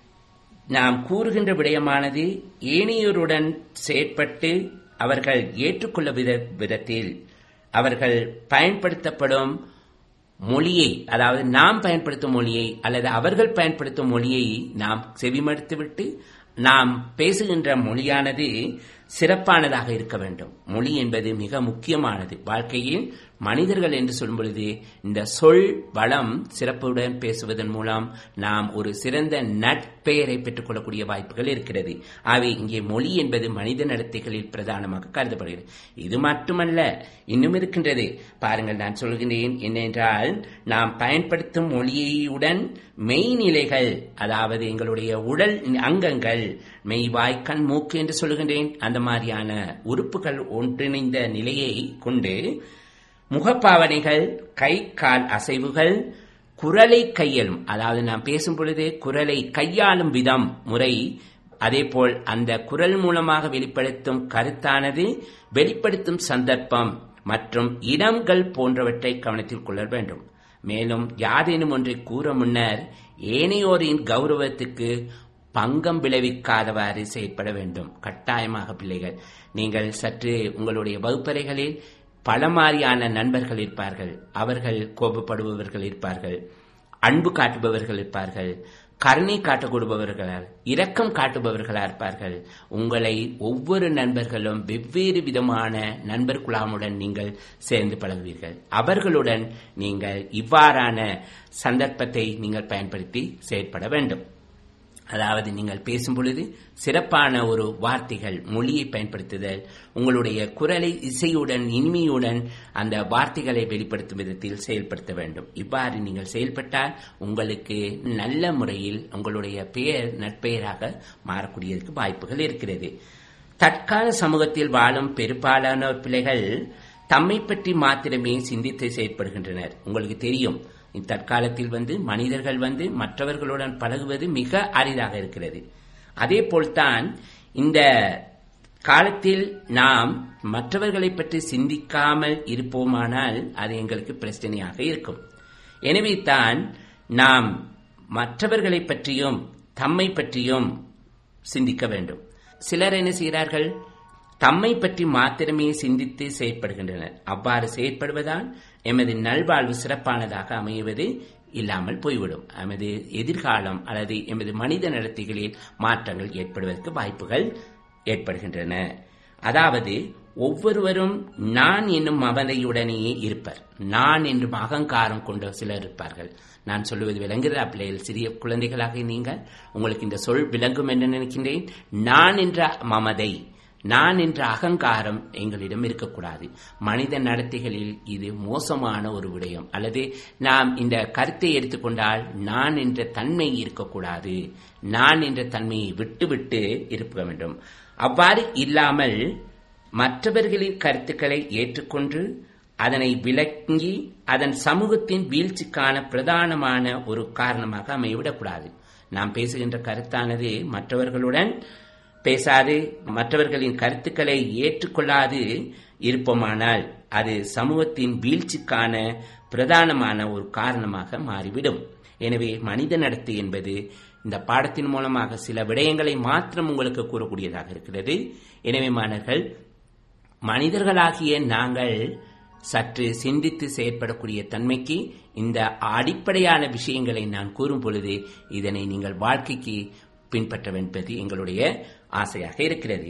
[SPEAKER 1] நாம் கூறுகின்ற விடயமானது ஏனையோருடன் செயற்பட்டு அவர்கள் ஏற்றுக்கொள்ள விதத்தில் அவர்கள் பயன்படுத்தப்படும் மொழியை, அதாவது நாம் பயன்படுத்தும் மொழியை அல்லது அவர்கள் பயன்படுத்தும் மொழியை நாம் செவிமடுத்துவிட்டு நாம் பேசுகின்ற மொழியானது சிறப்பானதாக இருக்க வேண்டும். மொழி என்பது மிக முக்கியமானது. வாழ்க்கையில் மனிதர்கள் என்று சொல்லும் பொழுது இந்த சொல் வளம் சிறப்புடன் பேசுவதன் மூலம் நாம் ஒரு சிறந்த நட்பெயரை பெற்றுக் கொள்ளக்கூடிய வாய்ப்புகள் இருக்கிறது. ஆகவே இங்கே மொழி என்பது மனித நடத்தைகளில் பிரதானமாக கருதப்படுகிறது. இது மட்டுமல்ல, இன்னும் இருக்கின்றது. பாருங்கள், நான் சொல்கின்றேன் என்னென்றால், நாம் பயன்படுத்தும் மொழியுடன் மெய்நிலைகள், அதாவது எங்களுடைய உடல் அங்கங்கள், மெய் வாய் கண் மூக்கு என்று சொல்கின்றேன், அந்த மாதிரியான உறுப்புகள் ஒன்றிணைந்த நிலையை கொண்டு முகப்பாவனைகள், கை கால் அசைவுகள், குரலை கையாளும், அதாவது நாம் பேசும் பொழுது குரலை கையாளும் விதம் முறை, அதேபோல் அந்த குரல் மூலமாக வெளிப்படுத்தும் கருத்தானது வெளிப்படுத்தும் சந்தர்ப்பம் மற்றும் இடங்கள் போன்றவற்றை கவனத்தில் கொள்ள வேண்டும். மேலும் யாதேனும் ஒன்றை கூற முன்னர் ஏனையோரின் கௌரவத்துக்கு பங்கம் விளைவிக்காதவாறு செயற்பட வேண்டும். கட்டாயமாக பிள்ளைகள், நீங்கள் சற்று உங்களுடைய வகுப்பறைகளில் பல மாதிரியான நண்பர்கள் இருப்பார்கள். அவர்கள் கோபப்படுபவர்கள் இருப்பார்கள், அன்பு காட்டுபவர்கள் இருப்பார்கள், கருணை காட்டக்கூடுபவர்களால் இரக்கம் காட்டுபவர்களா இருப்பார்கள். உங்களை ஒவ்வொரு நண்பர்களும் வெவ்வேறு விதமான நண்பர் குழாமுடன் நீங்கள் சேர்ந்து பழகுவீர்கள். அவர்களுடன் நீங்கள் இவ்வாறான சந்தர்ப்பத்தை நீங்கள் பயன்படுத்தி செயற்பட வேண்டும். அதாவது நீங்கள் பேசும் பொழுது சிறப்பான ஒரு வார்த்தைகள், மொழியை பயன்படுத்துதல், உங்களுடைய குரலை இசையுடன் இனிமையுடன் அந்த வார்த்தைகளை வெளிப்படுத்தும் விதத்தில் செயல்படுத்த வேண்டும். இவ்வாறு நீங்கள் செயல்பட்டால் உங்களுக்கு நல்ல முறையில் உங்களுடைய பெயர் நற்பெயராக மாறக்கூடியதற்கு வாய்ப்புகள் இருக்கிறது. தற்கால சமூகத்தில் வாழும் பெரும்பாலான பிள்ளைகள் தம்மை பற்றி மாத்திரமே சிந்தித்து செயற்படுகின்றனர். உங்களுக்கு தெரியும், தற்காலத்தில் வந்து மனிதர்கள் வந்து மற்றவர்களுடன் பழகுவது மிக அரிதாக இருக்கிறது. அதே போல்தான் இந்த காலத்தில் நாம் மற்றவர்களை பற்றி சிந்திக்காமல் இருப்போமானால் அது எங்களுக்கு பிரச்சனையாக இருக்கும். எனவே தான் நாம் மற்றவர்களை பற்றியும் தம்மை பற்றியும் சிந்திக்க வேண்டும். சிலர் என்ன செய்கிறார்கள், தம்மை பற்றி மாத்திரமே சிந்தித்து செயற்படுகின்றனர். அவ்வாறு செயற்படுவதால் எமது நல்வாழ்வு சிறப்பானதாக அமைவது இல்லாமல் போய்விடும். எமது எதிர்காலம் அல்லது எமது மனித நடத்தைகளில் மாற்றங்கள் ஏற்படுவதற்கு வாய்ப்புகள் ஏற்படுகின்றன. அதாவது ஒவ்வொருவரும் நான் என்னும் மமதையுடனேயே இருப்பர். நான் என்றும் அகங்காரம் கொண்ட சிலர் இருப்பார்கள். நான் சொல்லுவது விளங்குகிற பிள்ளைகள், சிறிய குழந்தைகளாக நீங்கள், உங்களுக்கு இந்த சொல் விளங்கும் என்று நினைக்கின்றேன். நான் என்ற மமதை, நான் என்ற அகங்காரம் எங்களிடம் இருக்கக்கூடாது. மனித நடத்தைகளில் இது மோசமான ஒரு விடயம். அல்லது நாம் இந்த கருத்தை எடுத்துக்கொண்டால் நான் என்ற தன்மை இருக்கக்கூடாது. நான் என்ற தன்மையை விட்டு விட்டு இருக்க வேண்டும். அவ்வாறு இல்லாமல் மற்றவர்களின் கருத்துக்களை ஏற்றுக்கொண்டு அதனை விளங்கி அதன் சமூகத்தின் வீழ்ச்சிக்கான பிரதானமான ஒரு காரணமாக அமையவிடக்கூடாது. நாம் பேசுகின்ற கருத்தானது மற்றவர்களுடன் பேசாது, மற்றவர்களின் கருத்துக்களை ஏற்றுக்கொள்ளாது இருப்போமானால் அது சமூகத்தின் வீழ்ச்சிக்கான பிரதானமான ஒரு காரணமாக மாறிவிடும். எனவே மனித நடத்தை என்பது இந்த பாடத்தின் மூலமாக சில விடயங்களை மாத்திரம் உங்களுக்கு கூறக்கூடியதாக இருக்கிறது. எனவே மாணவர்கள், மனிதர்களாகிய நாங்கள் சற்று சிந்தித்து செயற்படக்கூடிய தன்மைக்கு இந்த அடிப்படையான விஷயங்களை நான் கூறும் பொழுது இதனை நீங்கள் வாழ்க்கைக்கு பின்பற்ற வேண்டியது எங்களுடைய ஆசையாக இருக்கிறது.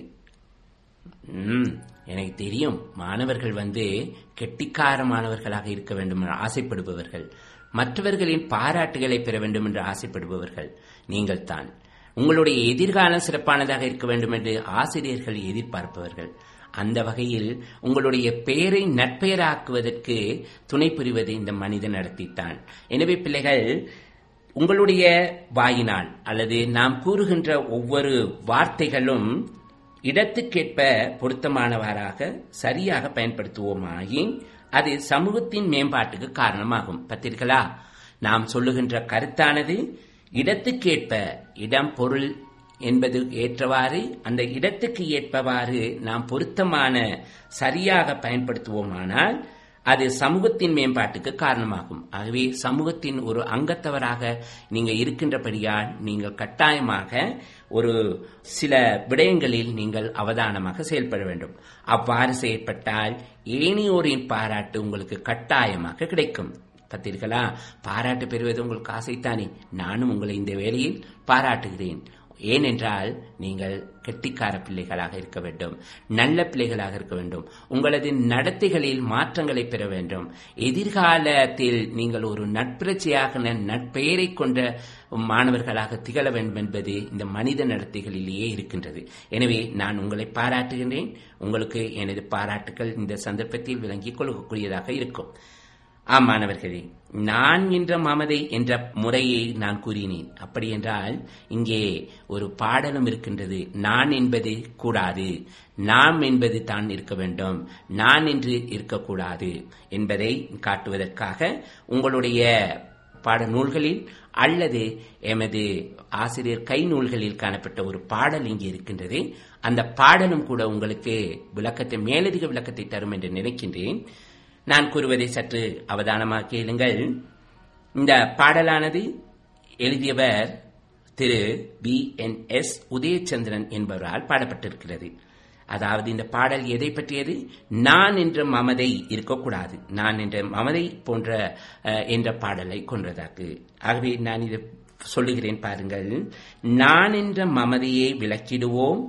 [SPEAKER 1] எனக்கு தெரியும், மாணவர்கள் வந்து கெட்டிக்காரமானவர்களாக இருக்க வேண்டும் என்று ஆசைப்படுபவர்கள், மற்றவர்களின் பாராட்டுகளை பெற வேண்டும் என்று ஆசைப்படுபவர்கள் நீங்கள் தான். உங்களுடைய எதிர்காலம் சிறப்பானதாக இருக்க வேண்டும் என்று ஆசிரியர்கள் எதிர்பார்ப்பவர்கள். அந்த வகையில் உங்களுடைய பெயரை நற்பெயராக்குவதற்கு துணை புரிவது இந்த மனித நடத்தித்தான். எனவே பிள்ளைகள், உங்களுடைய வாயினால் அல்லது நாம் கூறுகின்ற ஒவ்வொரு வார்த்தைகளும் இடத்துக்கேற்ப பொருத்தமானவராக சரியாக பயன்படுத்துவோமாயின் அது சமூகத்தின் மேம்பாட்டுக்கு காரணமாகும். பார்த்தீர்களா, நாம் சொல்லுகின்ற கருத்தானது இடத்துக்கேற்ப, இடம் பொருள் என்பது ஏற்றவாறு அந்த இடத்துக்கு ஏற்பவாறு நாம் பொருத்தமான சரியாக பயன்படுத்துவோமானால் அது சமூகத்தின் மேம்பாட்டுக்கு காரணமாகும். ஆகவே சமூகத்தின் ஒரு அங்கத்தவராக நீங்க இருக்கின்றபடியால் நீங்கள் கட்டாயமாக ஒரு சில விடயங்களில் நீங்கள் அவதானமாக செயல்பட வேண்டும். அவ்வாறு செயல்பட்டால் ஏனையோரின் பாராட்டு உங்களுக்கு கட்டாயமாக கிடைக்கும். பார்த்தீர்களா, பாராட்டு பெறுவது உங்களுக்கு ஆசைத்தானே? நானும் உங்களை இந்த வேளையில் பாராட்டுகிறேன். ஏனென்றால் நீங்கள் கெட்டிக்கார பிள்ளைகளாக இருக்க வேண்டும், நல்ல பிள்ளைகளாக இருக்க வேண்டும், உங்களது நடத்தைகளில் மாற்றங்களை பெற வேண்டும். எதிர்காலத்தில் நீங்கள் ஒரு நட்புரட்சியாக நட்பெயரை கொண்ட மாணவர்களாக திகழ வேண்டும் என்பது இந்த மனித நடத்தைகளிலேயே இருக்கின்றது. எனவே நான் உங்களை பாராட்டுகின்றேன். உங்களுக்கு எனது பாராட்டுகள் இந்த சந்தர்ப்பத்தில் விளங்கிக் கொள்ளக்கூடியதாக இருக்கும். ஆம் மாணவர்களே, நான் என்ற மமதை என்ற முறையை நான் கூறினேன். அப்படி என்றால் இங்கே ஒரு பாடலும் இருக்கின்றது. நான் என்பது கூடாது, நாம் என்பது தான் இருக்க வேண்டும், நான் என்று இருக்கக்கூடாது என்பதை காட்டுவதற்காக உங்களுடைய பாடநூல்களில் அல்லது எமது ஆசிரியர் கை நூல்களில் காணப்பட்ட ஒரு பாடல் இங்கே இருக்கின்றது. அந்த பாடலும் கூட உங்களுக்கு விளக்கத்தை, மேலதிக விளக்கத்தை தரும் என்று நினைக்கின்றேன். நான் கூறுவதை சற்று அவதானமாக கேளுங்கள். இந்த பாடலானது எழுதியவர் Thiru P N S Udayachandran என்பவரால் பாடப்பட்டிருக்கிறது. அதாவது இந்த பாடல் எதை பற்றியது? நான் என்ற மமதை இருக்கக்கூடாது, நான் என்ற மமதை போன்ற என்ற பாடலை கொன்றதாக்கு. ஆகவே நான் இதை சொல்லுகிறேன் பாருங்கள். நான் என்ற மமதையை விளக்கிடுவோம்,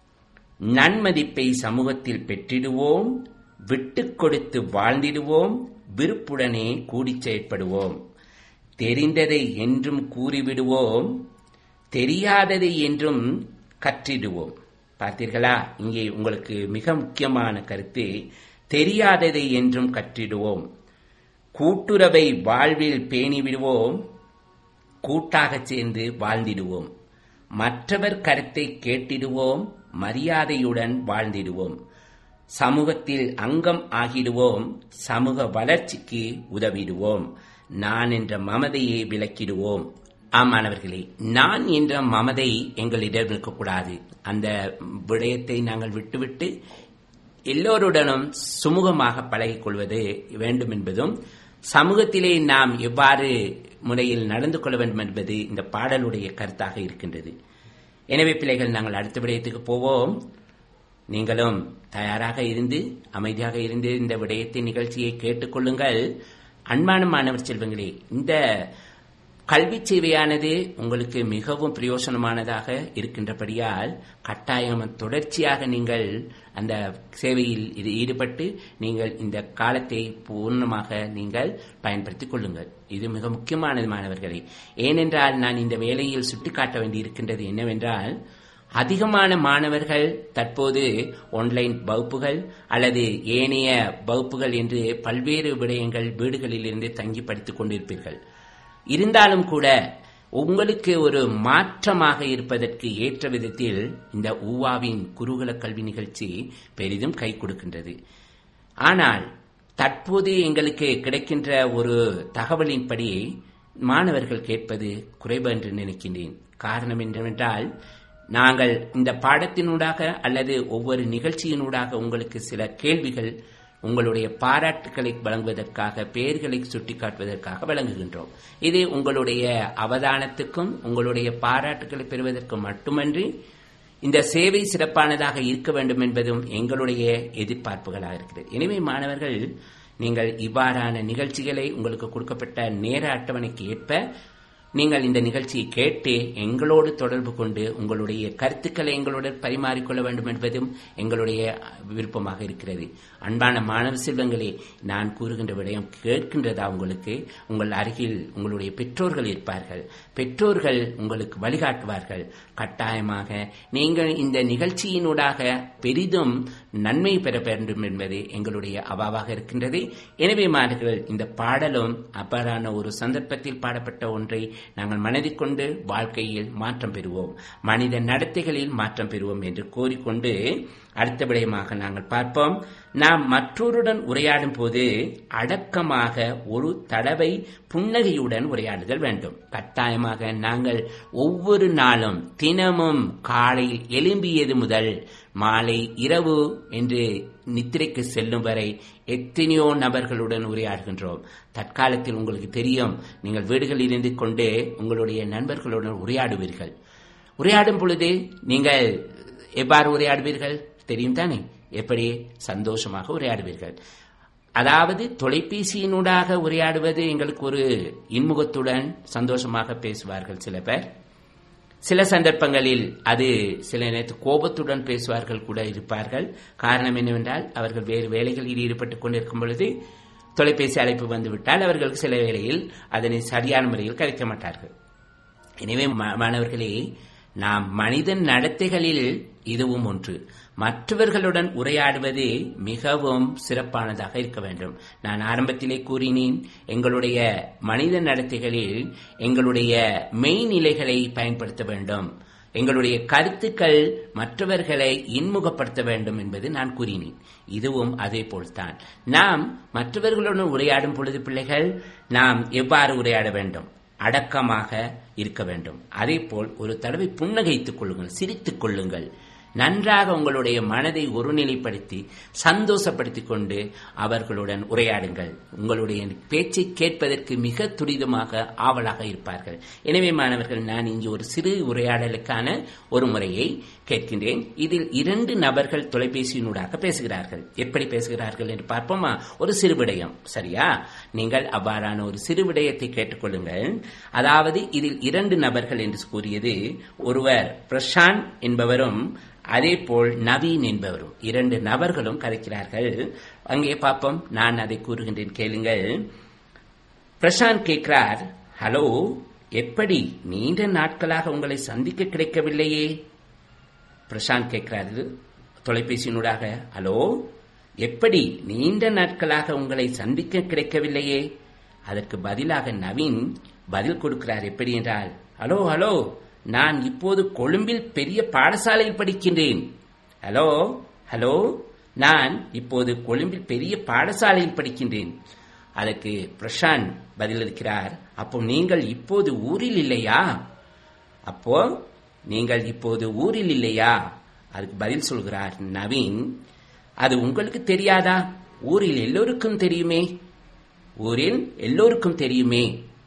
[SPEAKER 1] நன்மதிப்பை சமூகத்தில் பெற்றிடுவோம், விட்டுக் கொடுத்து வாழ்ந்திடுவோம், விருப்புடனே கூடி செயற்படுவோம், தெரிந்ததை என்றும் கூறிவிடுவோம், தெரியாததை என்றும் கற்றிடுவோம். பார்த்தீர்களா, இங்கே உங்களுக்கு மிக முக்கியமான கருத்து தெரியாததை என்றும் கற்றிடுவோம், கூட்டுறவை வாழ்வில் பேணிவிடுவோம், கூட்டாக சேர்ந்து வாழ்ந்திடுவோம், மற்றவர் கருத்தை கேட்டிடுவோம், மரியாதையுடன் வாழ்ந்திடுவோம், சமூகத்தில் அங்கம் ஆகிடுவோம், சமூக வளர்ச்சிக்கு உதவிடுவோம், நான் என்ற மமதையை விளக்கிடுவோம். ஆமானவர்களே, நான் என்ற மமதை எங்களிடம் இருக்கக்கூடாது. அந்த விடயத்தை நாங்கள் விட்டுவிட்டு எல்லோருடனும் சுமூகமாக பழகிக் கொள்வது வேண்டும் என்பதும், சமூகத்திலே நாம் எவ்வாறு முறையில் நடந்து கொள்ள வேண்டும் என்பது இந்த பாடலுடைய கருத்தாக இருக்கின்றது. எனவே பிள்ளைகள், நாங்கள் அடுத்த விடயத்துக்கு போவோம். நீங்களும் தயாராக இருந்து அமைதியாக இருந்து இந்த விடயத்தின் நிகழ்ச்சியை கேட்டுக்கொள்ளுங்கள். அன்பான மாணவர் செல்வங்களே, இந்த கல்வி சேவையானது உங்களுக்கு மிகவும் பிரயோசனமானதாக இருக்கின்றபடியால் கட்டாயம் தொடர்ச்சியாக நீங்கள் அந்த சேவையில் இது ஈடுபட்டு நீங்கள் இந்த காலத்தை பூர்ணமாக நீங்கள் பயன்படுத்திக் கொள்ளுங்கள். இது மிக முக்கியமானது மாணவர்களே. ஏனென்றால் நான் இந்த வேளையில் சுட்டிக்காட்ட வேண்டியிருக்கின்றது என்னவென்றால், அதிகமான மாணவர்கள் தற்போது ஆன்லைன் வகுப்புகள் அல்லது ஏனைய வகுப்புகள் என்று பல்வேறு விடயங்கள் வீடுகளில் இருந்து தங்கி படித்துக் கொண்டிருப்பீர்கள். இருந்தாலும் கூட உங்களுக்கு ஒரு மாற்றமாக இருப்பதற்கு ஏற்ற விதத்தில் இந்த ஊவாவின் குருகுல கல்வி நிகழ்ச்சி பெரிதும் கை கொடுக்கின்றது. ஆனால் தற்போது எங்களுக்கு கிடைக்கின்ற ஒரு தகவலின்படி மாணவர்கள் கேட்பது குறைவு என்று நினைக்கின்றேன். காரணம் என்னவென்றால், நாங்கள் இந்த பாடத்தினூடாக அல்லது ஒவ்வொரு நிகழ்ச்சியினூடாக உங்களுக்கு சில கேள்விகள் உங்களுடைய பாராட்டுக்களை வழங்குவதற்காக, பெயர்களை சுட்டிக்காட்டுவதற்காக வழங்குகின்றோம். இது உங்களுடைய அவதானத்துக்கும் உங்களுடைய பாராட்டுக்களை பெறுவதற்கு மட்டுமன்றி இந்த சேவை சிறப்பானதாக இருக்க வேண்டும் என்பதும் எங்களுடைய எதிர்பார்ப்புகளாக இருக்கிறது. எனவே மாணவர்கள், நீங்கள் இவ்வாறான நிகழ்ச்சிகளை உங்களுக்கு கொடுக்கப்பட்ட நேர அட்டவணைக்கு ஏற்ப நீங்கள் இந்த நிகழ்ச்சியை கேட்டு எங்களோடு தொடர்பு கொண்டு உங்களுடைய கருத்துக்களை எங்களோடு பரிமாறிக்கொள்ள வேண்டும் என்பதும் எங்களுடைய விருப்பமாக இருக்கிறது. அன்பான மாணவ செல்வங்களே, நான் கூறுகின்ற விடயம் கேட்கின்றதா உங்களுக்கு? உங்கள் அருகில் உங்களுடைய பெற்றோர்கள் இருப்பார்கள். பெற்றோர்கள் உங்களுக்கு வழிகாட்டுவார்கள். கட்டாயமாக நீங்கள் இந்த நிகழ்ச்சியினூடாக பெரிதும் நன்மை பெற வேண்டும் என்பது எங்களுடைய அவாவாக இருக்கின்றது. எனவே மாணவர்கள், இந்த பாடலும் அவ்வாறான ஒரு சந்தர்ப்பத்தில் பாடப்பட்ட ஒன்றை நாங்கள் மனதில் கொண்டு வாழ்க்கையில் மாற்றம் பெறுவோம், மனித நடத்தைகளில் மாற்றம் பெறுவோம் என்று கோரிக்கொண்டு அடுத்த விடயமாக நாங்கள் பார்ப்போம். நாம் மற்றொருடன் உரையாடும் போது அடக்கமாக ஒரு தடவை புன்னகையுடன் உரையாடுதல் வேண்டும். கட்டாயமாக நாங்கள் ஒவ்வொரு நாளும் தினமும் காலையில் எழும்பியது முதல் மாலை இரவு என்று நித்திரைக்கு செல்லும் வரை எத்தனையோ நபர்களுடன் உரையாடுகின்றோம். தற்காலத்தில் உங்களுக்கு தெரியும், நீங்கள் வீடுகளில் இருந்து கொண்டு உங்களுடைய நண்பர்களுடன் உரையாடுவீர்கள். உரையாடும் பொழுது நீங்கள் எவ்வாறு உரையாடுவீர்கள் தெரியும் தானே? எப்படி சந்தோஷமாக உரையாடுவீர்கள். அதாவது தொலைபேசியினூடாக உரையாடுவது எங்களுக்கு ஒரு இன்முகத்துடன் சந்தோஷமாக பேசுவார்கள் சில பேர். சில சந்தர்ப்பங்களில் அது சில நேரத்தில் கோபத்துடன் பேசுவார்கள் கூட இருப்பார்கள். காரணம் என்னவென்றால், அவர்கள் வேறு வேலைகளில் ஈடுபட்டுக் கொண்டிருக்கும் பொழுது தொலைபேசி அழைப்பு வந்துவிட்டால் அவர்களுக்கு சில வேளையில் அதனை சரியான முறையில் கழிக்க மாட்டார்கள். எனவே மாணவர்களே, நாம் மனித நடத்தைகளில் இதுவும் ஒன்று. மற்றவர்களுடன் உரையாடுவது மிகவும் சிறப்பானதாக இருக்க வேண்டும். நான் ஆரம்பத்திலே கூறினேன், எங்களுடைய மனித நடத்தைகளில் எங்களுடைய மெய்நிலைகளை பயன்படுத்த வேண்டும், எங்களுடைய கருத்துக்கள் மற்றவர்களை இன்முகப்படுத்த வேண்டும் என்பது நான் கூறினேன். இதுவும் அதே போல்தான். நாம் மற்றவர்களுடன் உரையாடும் பொழுது பிள்ளைகள், நாம் எவ்வாறு உரையாட வேண்டும்? அடக்கமாக இருக்க வேண்டும். அதே போல் ஒரு தடவை புன்னகைத்துக் கொள்ளுங்கள், சிரித்துக் கொள்ளுங்கள். நன்றாக உங்களுடைய மனதை ஒருநிலைப்படுத்தி சந்தோஷப்படுத்திக் கொண்டு அவர்களுடன் உரையாடுங்கள். உங்களுடைய பேச்சை கேட்பதற்கு மிக துரிதமாக ஆவலாக இருப்பார்கள். எனவே மாணவர்கள், நான் இங்கே ஒரு சிறு உரையாடலுக்கான ஒரு முறையை கேட்கின்றேன். இதில் இரண்டு நபர்கள் தொலைபேசியினூடாக பேசுகிறார்கள். எப்படி பேசுகிறார்கள் என்று பார்ப்போமா? ஒரு சிறு விடயம், சரியா? நீங்கள் அவ்வாறான ஒரு சிறு விடயத்தை கேட்டுக்கொள்ளுங்கள். அதாவது இதில் இரண்டு நபர்கள் என்று கூறியது, ஒருவர் பிரசாந்த் என்பவரும் அதே போல் நவீன் என்பவரும், இரண்டு நபர்களும் கதைக்கிறார்கள். அங்கே பார்ப்போம், நான் அதை கூறுகின்றேன், கேளுங்கள். பிரசாந்த் கேட்கிறார், ஹலோ, எப்படி நீண்ட நாட்களாக உங்களை சந்திக்க கிடைக்கவில்லையே? பிரசாந்த் கேட்கிறாரு தொலைபேசியினூடாக, ஹலோ, எப்படி நீண்ட நாட்களாக உங்களை சந்திக்க கிடைக்கவில்லையே? அதற்கு பதிலாக நவீன் பதில் கொடுக்கிறார். எப்படி என்றால், ஹலோ ஹலோ நான் இப்போது கொழும்பில் பெரிய பாடசாலையில் படிக்கின்றேன். ஹலோ ஹலோ நான் இப்போது கொழும்பில் பெரிய பாடசாலையில் படிக்கின்றேன். அதற்கு பிரசாந்த் பதிலளிக்கிறார், அப்போ நீங்கள் இப்போது ஊரில் இல்லையா? அப்போ நீங்கள் இப்போது ஊரில் இல்லையா? அதுக்கு பதில் சொல்கிறார் நவீன், அது உங்களுக்கு தெரியாதா? ஊரில் எல்லோருக்கும் தெரியுமே. ஊரில் எல்லோருக்கும் தெரியுமே.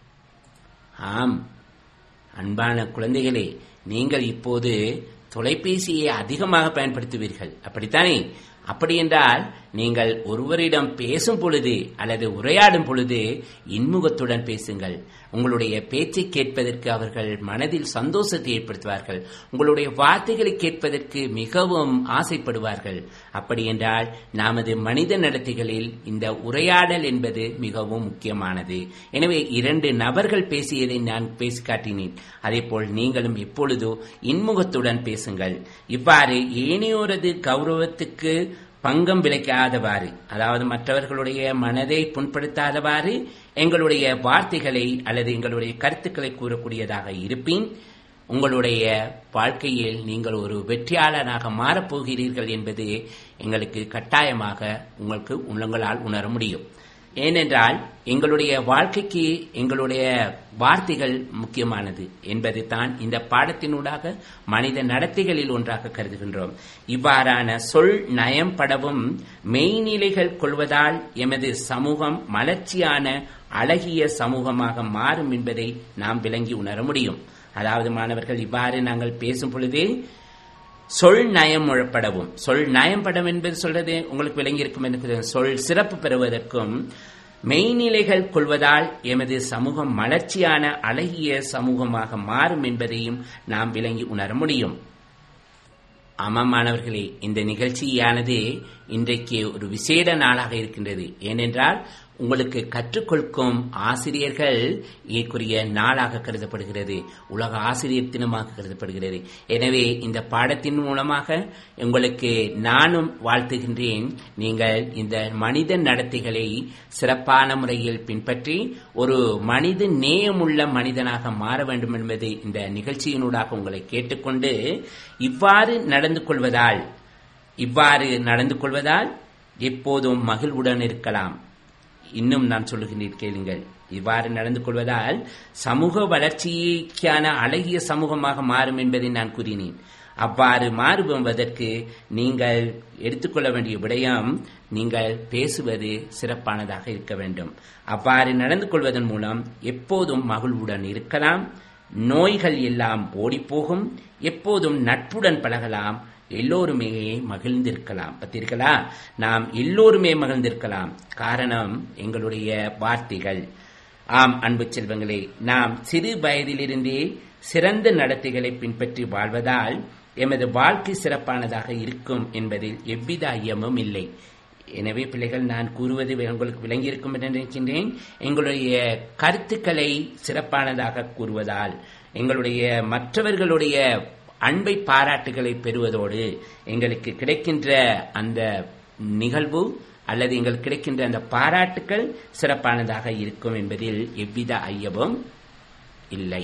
[SPEAKER 1] ஆம் அன்பான குழந்தைகளே, நீங்கள் இப்போது தொலைபேசியை அதிகமாக பயன்படுத்துவீர்கள், அப்படித்தானே? அப்படி என்றால் நீங்கள் ஒருவரிடம் பேசும் பொழுது அல்லது உரையாடும் பொழுது இன்முகத்துடன் பேசுங்கள். உங்களுடைய பேச்சை கேட்பதற்கு அவர்கள் மனதில் சந்தோஷத்தை ஏற்படுத்துவார்கள். உங்களுடைய வார்த்தைகளை கேட்பதற்கு மிகவும் ஆசைப்படுவார்கள். அப்படி என்றால் நமது மனித நடத்தைகளில் இந்த உரையாடல் என்பது மிகவும் முக்கியமானது. எனவே இரண்டு நபர்கள் பேசியதை நான் பேசி காட்டினேன். அதேபோல் நீங்களும் எப்பொழுதோ இன்முகத்துடன் பேசுங்கள். இவ்வாறு ஏனையோரது கௌரவத்துக்கு பங்கம் விளைக்காதவாறு, அதாவது மற்றவர்களுடைய மனதை புண்படுத்தாதவாறு எங்களுடைய வார்த்தைகளை அல்லது எங்களுடைய கருத்துக்களை கூறக்கூடியதாக இருப்பின் உங்களுடைய வாழ்க்கையில் நீங்கள் ஒரு வெற்றியாளனாக மாறப்போகிறீர்கள் என்பது எங்களுக்கு கட்டாயமாக உங்களுக்கு உள்ளங்களால் உணர முடியும். ஏனென்றால் எங்களுடைய வாழ்க்கைக்கு எங்களுடைய வார்த்தைகள் முக்கியமானது என்பது தான் இந்த பாடத்தினூடாக மனித நடத்தைகளில் ஒன்றாக கருதுகின்றோம். இவ்வாறான சொல் நயம் படவும் மெய்நிலைகள் கொள்வதால் எமது சமூகம் மலர்ச்சியான அழகிய சமூகமாக மாறும் என்பதை நாம் விளங்கி உணர முடியும். அதாவது மாணவர்கள், இவ்வாறு நாங்கள் பேசும் பொழுதே சொல் நயம் முழப்படவும், சொல் நயம் படம் என்பது சொல்றது உங்களுக்கு விளங்கி இருக்கும் என்று, சொல் சிறப்பு பெறுவதற்கும் மெய்நிலைகள் கொள்வதால் எமது சமூகம் மலர்ச்சியான அழகிய சமூகமாக மாறும் என்பதையும் நாம் விளங்கி உணர முடியும். ஆமாம் மாணவர்களே, இந்த நிகழ்ச்சியானது இன்றைக்கு ஒரு விசேட நாளாக இருக்கின்றது. ஏனென்றால் உங்களுக்கு கற்றுக் கொடுக்கும் ஆசிரியர்கள் ஏற்குரிய நாளாக கருதப்படுகிறது, உலக ஆசிரியர் தினமாக கருதப்படுகிறது. எனவே இந்த பாடத்தின் மூலமாக உங்களுக்கு நானும் வாழ்த்துகின்றேன். நீங்கள் இந்த மனித நடத்தைகளை சிறப்பான முறையில் பின்பற்றி ஒரு மனித நேயமுள்ள மனிதனாக மாற வேண்டும் என்பது இந்த நிகழ்ச்சியினூடாக உங்களை கேட்டுக்கொண்டு, இவ்வாறு நடந்து கொள்வதால் இவ்வாறு நடந்து கொள்வதால் எப்போதும் மகிழ்வுடன் இருக்கலாம். இன்னும் நான் சொல்லுகின்றேன், கேளுங்கள். இவ்வாறு நடந்து கொள்வதால் சமூக வளர்ச்சிக்கான அழகிய சமூகமாக மாறும் என்பதை நான் கூறினேன். அவ்வாறு மாறுவதற்கு நீங்கள் எடுத்துக்கொள்ள வேண்டிய விடயம், நீங்கள் பேசுவது சிறப்பானதாக இருக்க வேண்டும். அவ்வாறு நடந்து கொள்வதன் மூலம் எப்போதும் மகிழ்வுடன் இருக்கலாம், நோய்கள் எல்லாம் ஓடிப்போகும், எப்போதும் நட்புடன் பழகலாம், எல்லோருமே மகிழ்ந்திருக்கலாம். பார்த்தீர்களா, நாம் எல்லோருமே மகிழ்ந்திருக்கலாம். காரணம் எங்களுடைய வார்த்தைகள். ஆம் அன்பு செல்வங்களே, நாம் சிறு வயதிலிருந்தே சிறந்த நடத்தைகளை பின்பற்றி வாழ்வதால் எமது வாழ்க்கை சிறப்பானதாக இருக்கும் என்பதில் எவ்வித ஐயமும் இல்லை. எனவே பிள்ளைகள், நான் கூறுவது உங்களுக்கு விளங்கியிருக்கும் என்று நினைக்கின்றேன். எங்களுடைய கருத்துக்களை சிறப்பானதாக கூறுவதால் எங்களுடைய மற்றவர்களுடைய அன்பை பாராட்டுகளை பெறுவதோடு எங்களுக்கு கிடைக்கின்ற அந்த நிகழ்வு அல்லது எங்களுக்கு கிடைக்கின்ற அந்த பாராட்டுக்கள் சிறப்பானதாக இருக்கும் என்பதில் எவ்வித ஐயமும் இல்லை.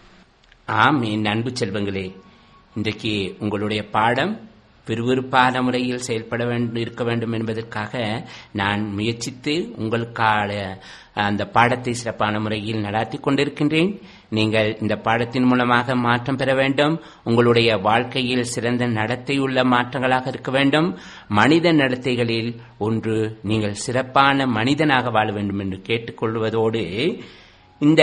[SPEAKER 1] ஆம் என் அன்பு செல்வங்களே, இன்றைக்கு உங்களுடைய பாடம் விறுவிறுப்பான முறையில் செயல்பட வேண்டும் இருக்க வேண்டும் என்பதற்காக நான் முயற்சித்து உங்களுக்கான அந்த பாடத்தை சிறப்பான முறையில் நடாத்தி கொண்டிருக்கின்றேன். நீங்கள் இந்த பாடத்தின் மூலமாக மாற்றம் பெற வேண்டும். உங்களுடைய வாழ்க்கையில் சிறந்த நடத்தையுள்ள மாற்றங்களாக இருக்க வேண்டும். மனித நடத்தைகளில் ஒன்று, நீங்கள் சிறப்பான மனிதனாக வாழ வேண்டும் என்று கேட்டுக்கொள்வதோடு, இந்த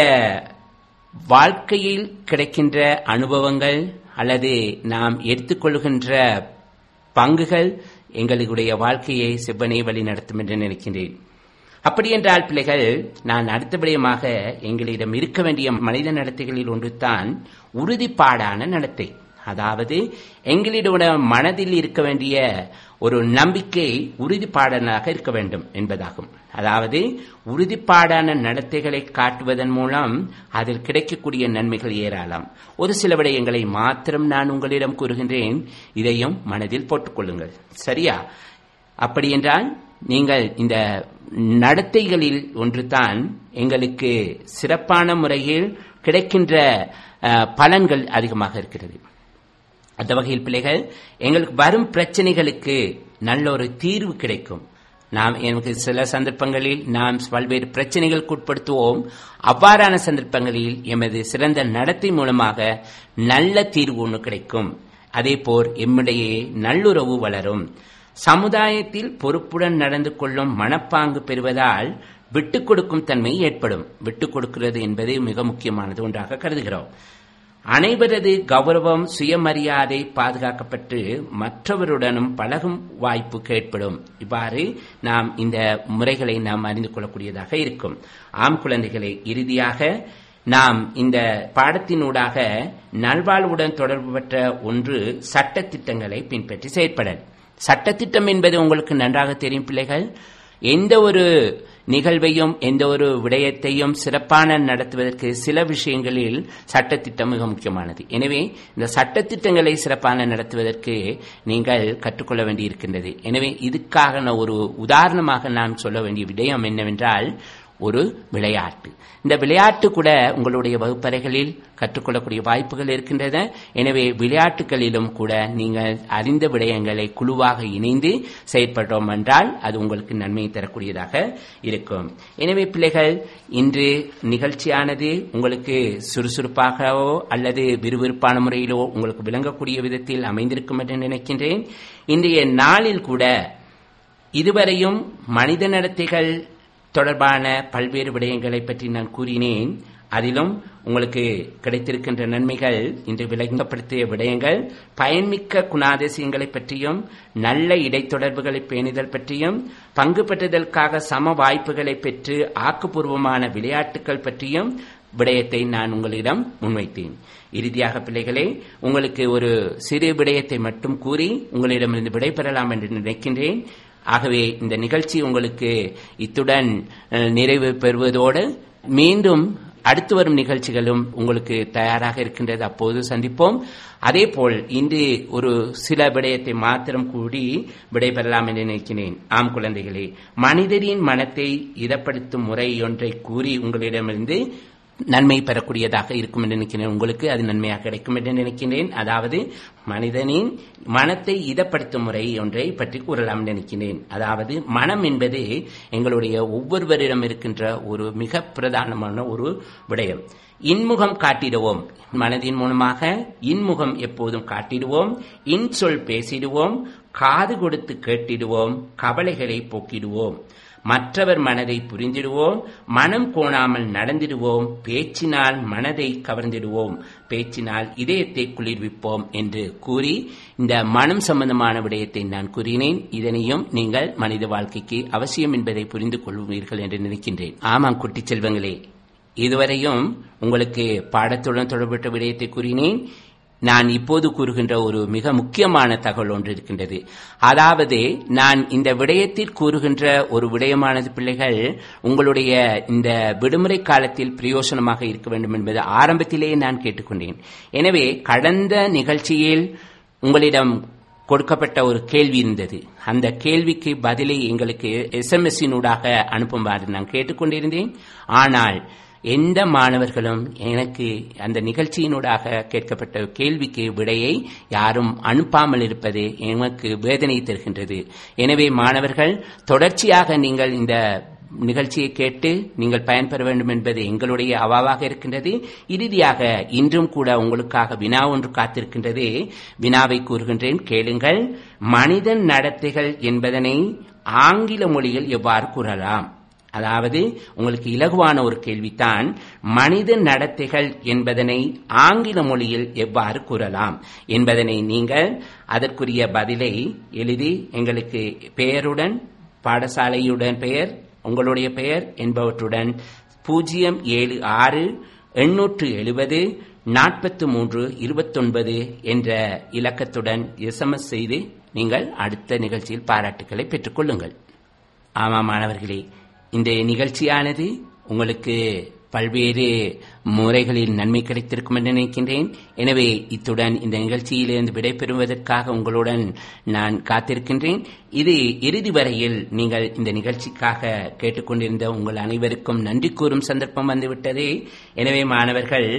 [SPEAKER 1] வாழ்க்கையில் கிடைக்கின்ற அனுபவங்கள் அல்லது நாம் எடுத்துக்கொள்கின்ற பங்குகள் எங்களுடைய வாழ்க்கையை செவ்வனே வழி நடத்தும் என்று நினைக்கின்றேன். அப்படியென்றால் பிள்ளைகள், நான் அடுத்தபடியமாக எங்களிடம் இருக்க வேண்டிய மனித நடத்தைகளில் ஒன்றுதான் உறுதிப்பாடான நடத்தை. அதாவது எங்களிடம் மனதில் இருக்க வேண்டிய ஒரு நம்பிக்கை உறுதிப்பாடானாக இருக்க வேண்டும் என்பதாகும். அதாவது உறுதிப்பாடான நடத்தைகளை காட்டுவதன் மூலம் அதில் கிடைக்கக்கூடிய நன்மைகள் ஏராளம். ஒரு சில விடயங்களை மாத்திரம் நான் உங்களிடம் கூறுகின்றேன், இதையும் மனதில் போட்டுக்கொள்ளுங்கள். சரியா? அப்படியென்றால் நீங்கள் இந்த நடத்தைகளில் ஒன்றுதான் எங்களுக்கு சிறப்பான முறையில் கிடைக்கின்ற பலன்கள் அதிகமாக இருக்கிறது. அந்த வகையில் பிள்ளைகள், எங்களுக்கு வரும் பிரச்சனைகளுக்கு நல்ல ஒரு தீர்வு கிடைக்கும். நாம் எனக்கு சில சந்தர்ப்பங்களில் நாம் பல்வேறு பிரச்சனைகளுக்கு உட்படுத்துவோம். அவ்வாறான சந்தர்ப்பங்களில் எமது சிறந்த நடத்தை மூலமாக நல்ல தீர்வு ஒன்று கிடைக்கும். அதே போல் எம்மிடையே நல்லுறவு வளரும். சமுதாயத்தில் பொறுப்புடன் நடந்து கொள்ளும் மனப்பாங்கு பெறுவதால் விட்டுக் கொடுக்கும் தன்மை ஏற்படும். விட்டுக் கொடுக்கிறது என்பது மிக முக்கியமானது ஒன்றாக கருதுகிறோம். அனைவரது கௌரவம் சுயமரியாதை பாதுகாக்கப்பட்டு மற்றவருடனும் பழகும் வாய்ப்பு ஏற்படும். இவ்வாறு நாம் இந்த முறைகளை நாம் அறிந்து கொள்ளக்கூடியதாக இருக்கும். ஆம் குழந்தைகளை, இறுதியாக நாம் இந்த பாடத்தினூடாக நல்வாழ்வுடன் தொடர்பு பெற்ற ஒன்று சட்ட திட்டங்களை பின்பற்றி செயற்படல். சட்டத்திட்டம் என்பது உங்களுக்கு நன்றாக தெரியும் பிள்ளைகள். எந்த ஒரு நிகழ்வையும் எந்த ஒரு விடயத்தையும் சிறப்பான நடத்துவதற்கு சில விஷயங்களில் சட்டத்திட்டம் மிக முக்கியமானது. எனவே இந்த சட்டத்திட்டங்களை சிறப்பான நடத்துவதற்கு நீங்கள் கற்றுக்கொள்ள வேண்டியிருக்கின்றது. எனவே இதுக்காக ஒரு உதாரணமாக நான் சொல்ல வேண்டிய விடயம் என்னவென்றால் ஒரு விளையாட்டு. இந்த விளையாட்டு கூட உங்களுடைய வகுப்பறைகளில் கற்றுக்கொள்ளக்கூடிய வாய்ப்புகள் இருக்கின்றன. எனவே விளையாட்டுகளிலும் கூட நீங்கள் அறிந்த விடயங்களை குழுவாக இணைந்து செயற்பட்டோம் என்றால் அது உங்களுக்கு நன்மை தரக்கூடியதாக இருக்கும். எனவே பிள்ளைகள், இன்று நிகழ்ச்சியானது உங்களுக்கு சுறுசுறுப்பாகவோ அல்லது விறுவிறுப்பான முறையிலோ உங்களுக்கு விளங்கக்கூடிய விதத்தில் அமைந்திருக்கும் என்று நினைக்கின்றேன். இன்றைய நாளில் கூட இதுவரையும் மனித நடத்தைகள் தொடர்பான பல்வேறு விடயங்களை பற்றி நான் கூறினேன். அதிலும் உங்களுக்கு கிடைத்திருக்கின்ற நன்மைகள், இன்று விளங்கப்படுத்திய விடயங்கள் பயன்மிக்க குணாதிசயங்களை பற்றியும் நல்ல இடைத்தொடர்புகளை பேணுதல் பற்றியும் பங்கு பெற்றுதலுக்காக சம வாய்ப்புகளை பெற்று ஆக்கப்பூர்வமான விளையாட்டுகள் பற்றியும் விடயத்தை நான் உங்களிடம் முன்வைத்தேன். இறுதியாக பிள்ளைகளே, உங்களுக்கு ஒரு சிறு விடயத்தை மட்டும் கூறி உங்களிடமிருந்து விடைபெறலாம் என்று நினைக்கின்றேன். ஆகவே இந்த நிகழ்ச்சி உங்களுக்கு இத்துடன் நிறைவு பெறுவதோடு மீண்டும் அடுத்து வரும் நிகழ்ச்சிகளும் உங்களுக்கு தயாராக இருக்கின்றது. அப்போது சந்திப்போம். அதேபோல் இன்று ஒரு சில விடயத்தை மாத்திரம் கூடி விடைபெறலாம் என்று நினைக்கிறேன். ஆம் குழந்தைகளே, மனிதரின் மனத்தை இதப்படுத்தும் முறை ஒன்றை கூறி உங்களிடமிருந்து நன்மை பெறக்கூடியதாக இருக்கும் என்று நினைக்கிறேன். உங்களுக்கு அது நன்மையாக கிடைக்கும் என்று நினைக்கிறேன். அதாவது மனிதனின் மனத்தை இதப்படுத்தும் முறை ஒன்றை பற்றி கூறலாம் நினைக்கிறேன். அதாவது மனம் என்பது எங்களுடைய ஒவ்வொருவரிடம் இருக்கின்ற ஒரு மிக பிரதானமான ஒரு விடயம். இன்முகம் காட்டிடுவோம், மனதின் மூலமாக இன்முகம் எப்போதும் காட்டிடுவோம், இன்சொல் பேசிடுவோம், காது கொடுத்து கேட்டிடுவோம், கவலைகளை போக்கிடுவோம், மற்றவர் மனதை புரிந்திடுவோம், மனம் கோணாமல் நடந்திடுவோம், பேச்சினால் மனதை கவர்ந்திடுவோம், பேச்சினால் இதயத்தை குளிர்விப்போம் என்று கூறி இந்த மனம் சம்பந்தமான விடயத்தை நான் கூறினேன். இதனையும் நீங்கள் மனித வாழ்க்கைக்கு அவசியம் என்பதை புரிந்து கொள்வீர்கள் என்று நினைக்கின்றேன். ஆமாம் குட்டி செல்வங்களே, இதுவரையும் உங்களுக்கு பாடத்துடன் தொடர்பட்ட விடயத்தை கூறினேன். நான் இப்போது கூறுகின்ற ஒரு மிக முக்கியமான தகவல் ஒன்று இருக்கின்றது. அதாவது நான் இந்த விடயத்தில் கூறுகின்ற ஒரு விடயமானது பிள்ளைகள் உங்களுடைய இந்த விடுமுறை காலத்தில் பிரயோசனமாக இருக்க வேண்டும் என்பது ஆரம்பத்திலேயே நான் கேட்டுக்கொண்டேன். எனவே கடந்த நிகழ்ச்சியில் உங்களிடம் கொடுக்கப்பட்ட ஒரு கேள்வி இருந்தது. அந்த கேள்விக்கு பதிலை எங்களுக்கு எஸ்எம்எஸ்ஸினூடாக அனுப்புமாறு நான் கேட்டுக்கொண்டிருந்தேன். ஆனால் எந்த மாணவர்களும் எனக்கு அந்த நிகழ்ச்சியினூடாக கேட்கப்பட்ட கேள்விக்கு விடையை யாரும் அனுப்பாமல் இருப்பது எனக்கு வேதனை தருகின்றது. எனவே மாணவர்கள், தொடர்ச்சியாக நீங்கள் இந்த நிகழ்ச்சியை கேட்டு நீங்கள் பயன்பெற வேண்டும் என்பது எங்களுடைய அவாவாக இருக்கின்றது. இறுதியாக இன்றும் கூட உங்களுக்காக வினா ஒன்று காத்திருக்கின்றது. வினாவை கூறுகின்றேன், கேளுங்கள். மனிதன் நடத்தைகள் என்பதனை ஆங்கில மொழியில் எவ்வாறு கூறலாம்? அதாவது உங்களுக்கு இலகுவான ஒரு கேள்வித்தான். மனித நடத்தைகள் என்பதனை ஆங்கில மொழியில் எவ்வாறு கூறலாம் என்பதனை நீங்கள் அதற்குரிய பதிலை எழுதி எங்களுக்கு பெயருடன், பாடசாலையுடன் பெயர், உங்களுடைய பெயர் என்பவற்றுடன் பூஜ்ஜியம் ஏழு ஆறு எண்ணூற்று எழுபது நாற்பத்தி மூன்று இருபத்தொன்பது என்ற இலக்கத்துடன் எஸ்எம்எஸ் செய்து நீங்கள் அடுத்த நிகழ்ச்சியில் பாராட்டுக்களை பெற்றுக் கொள்ளுங்கள். ஆமாம் மாணவர்களே, இந்த நிகழ்ச்சியானது உங்களுக்கு பல்வேறு முறைகளில் நன்மை கிடைத்திருக்கும் என்று நினைக்கின்றேன். எனவே இத்துடன் இந்த நிகழ்ச்சியிலிருந்து விடைபெறுவதற்காக உங்களுடன் நான் காத்திருக்கின்றேன். இது இறுதி வரையில் நீங்கள் இந்த நிகழ்ச்சிக்காக கேட்டுக்கொண்டிருந்த உங்கள் அனைவருக்கும் நன்றி கூறும் சந்தர்ப்பம் வந்துவிட்டது. எனவே மாணவர்கள்,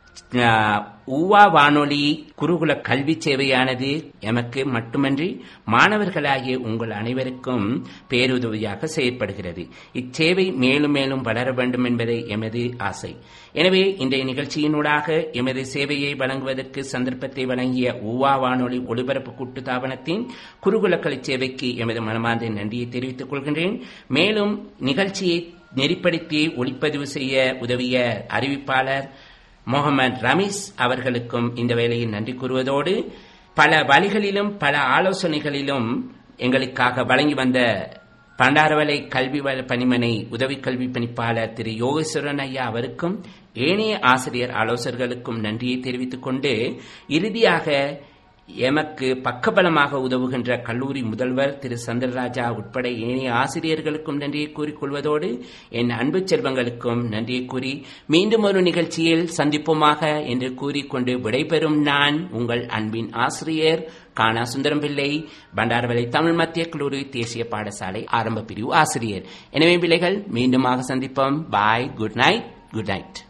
[SPEAKER 1] ஊவா வானொலி குருகுல கல்வி சேவையானது எமக்கு மட்டுமன்றி மாணவர்களாகிய உங்கள் அனைவருக்கும் பேருதவியாக செயற்படுகிறது. இச்சேவை மேலும் மேலும் வளர வேண்டும் என்பதை எமது ஆசை. எனவே இன்றைய நிகழ்ச்சியினூடாக எமது சேவையை வழங்குவதற்கு சந்தர்ப்பத்தை வழங்கிய ஊவா வானொலி ஒலிபரப்பு கூட்டு தாபனத்தின் குருகுல கல்வி சேவைக்கு எமது மனமார்ந்த நன்றியை தெரிவித்துக் கொள்கின்றேன். மேலும் நிகழ்ச்சியை நெறிப்படுத்தி ஒளிப்பதிவு செய்ய உதவிய அறிவிப்பாளர் முகமது ரமீஸ் அவர்களுக்கும் இந்த வேளையில் நன்றி கூறுவதோடு, பல வழிகளிலும் பல ஆலோசனைகளிலும் எங்களுக்காக வழங்கி வந்த பண்டாரவளை கல்வி பணிமனை உதவி கல்வி பணிப்பாளர் திரு யோகேஸ்வரன் ஐயா அவருக்கும் ஏனைய ஆசிரியர் ஆலோசகர்களுக்கும் நன்றியை தெரிவித்துக் கொண்டு, இறுதியாக எமக்கு பக்கபலமாக உதவுகின்ற கல்லூரி முதல்வர் திரு சந்திரராஜா உட்பட ஏனைய ஆசிரியர்களுக்கும் நன்றியை கூறிக்கொள்வதோடு என் அன்பு செல்வங்களுக்கும் நன்றியை கூறி மீண்டும் ஒரு நிகழ்ச்சியில் சந்திப்போமாக என்று கூறிக்கொண்டு விடைபெறும் நான் உங்கள் அன்பின் ஆசிரியர் கானா சுந்தரம் பிள்ளை, பண்டாரவளை தமிழ் மத்திய கல்லூரி தேசிய பாடசாலை ஆரம்ப பிரிவு ஆசிரியர். எனவே பிள்ளைகள் மீண்டுமாக சந்திப்போம். Bye. Good night. Good night.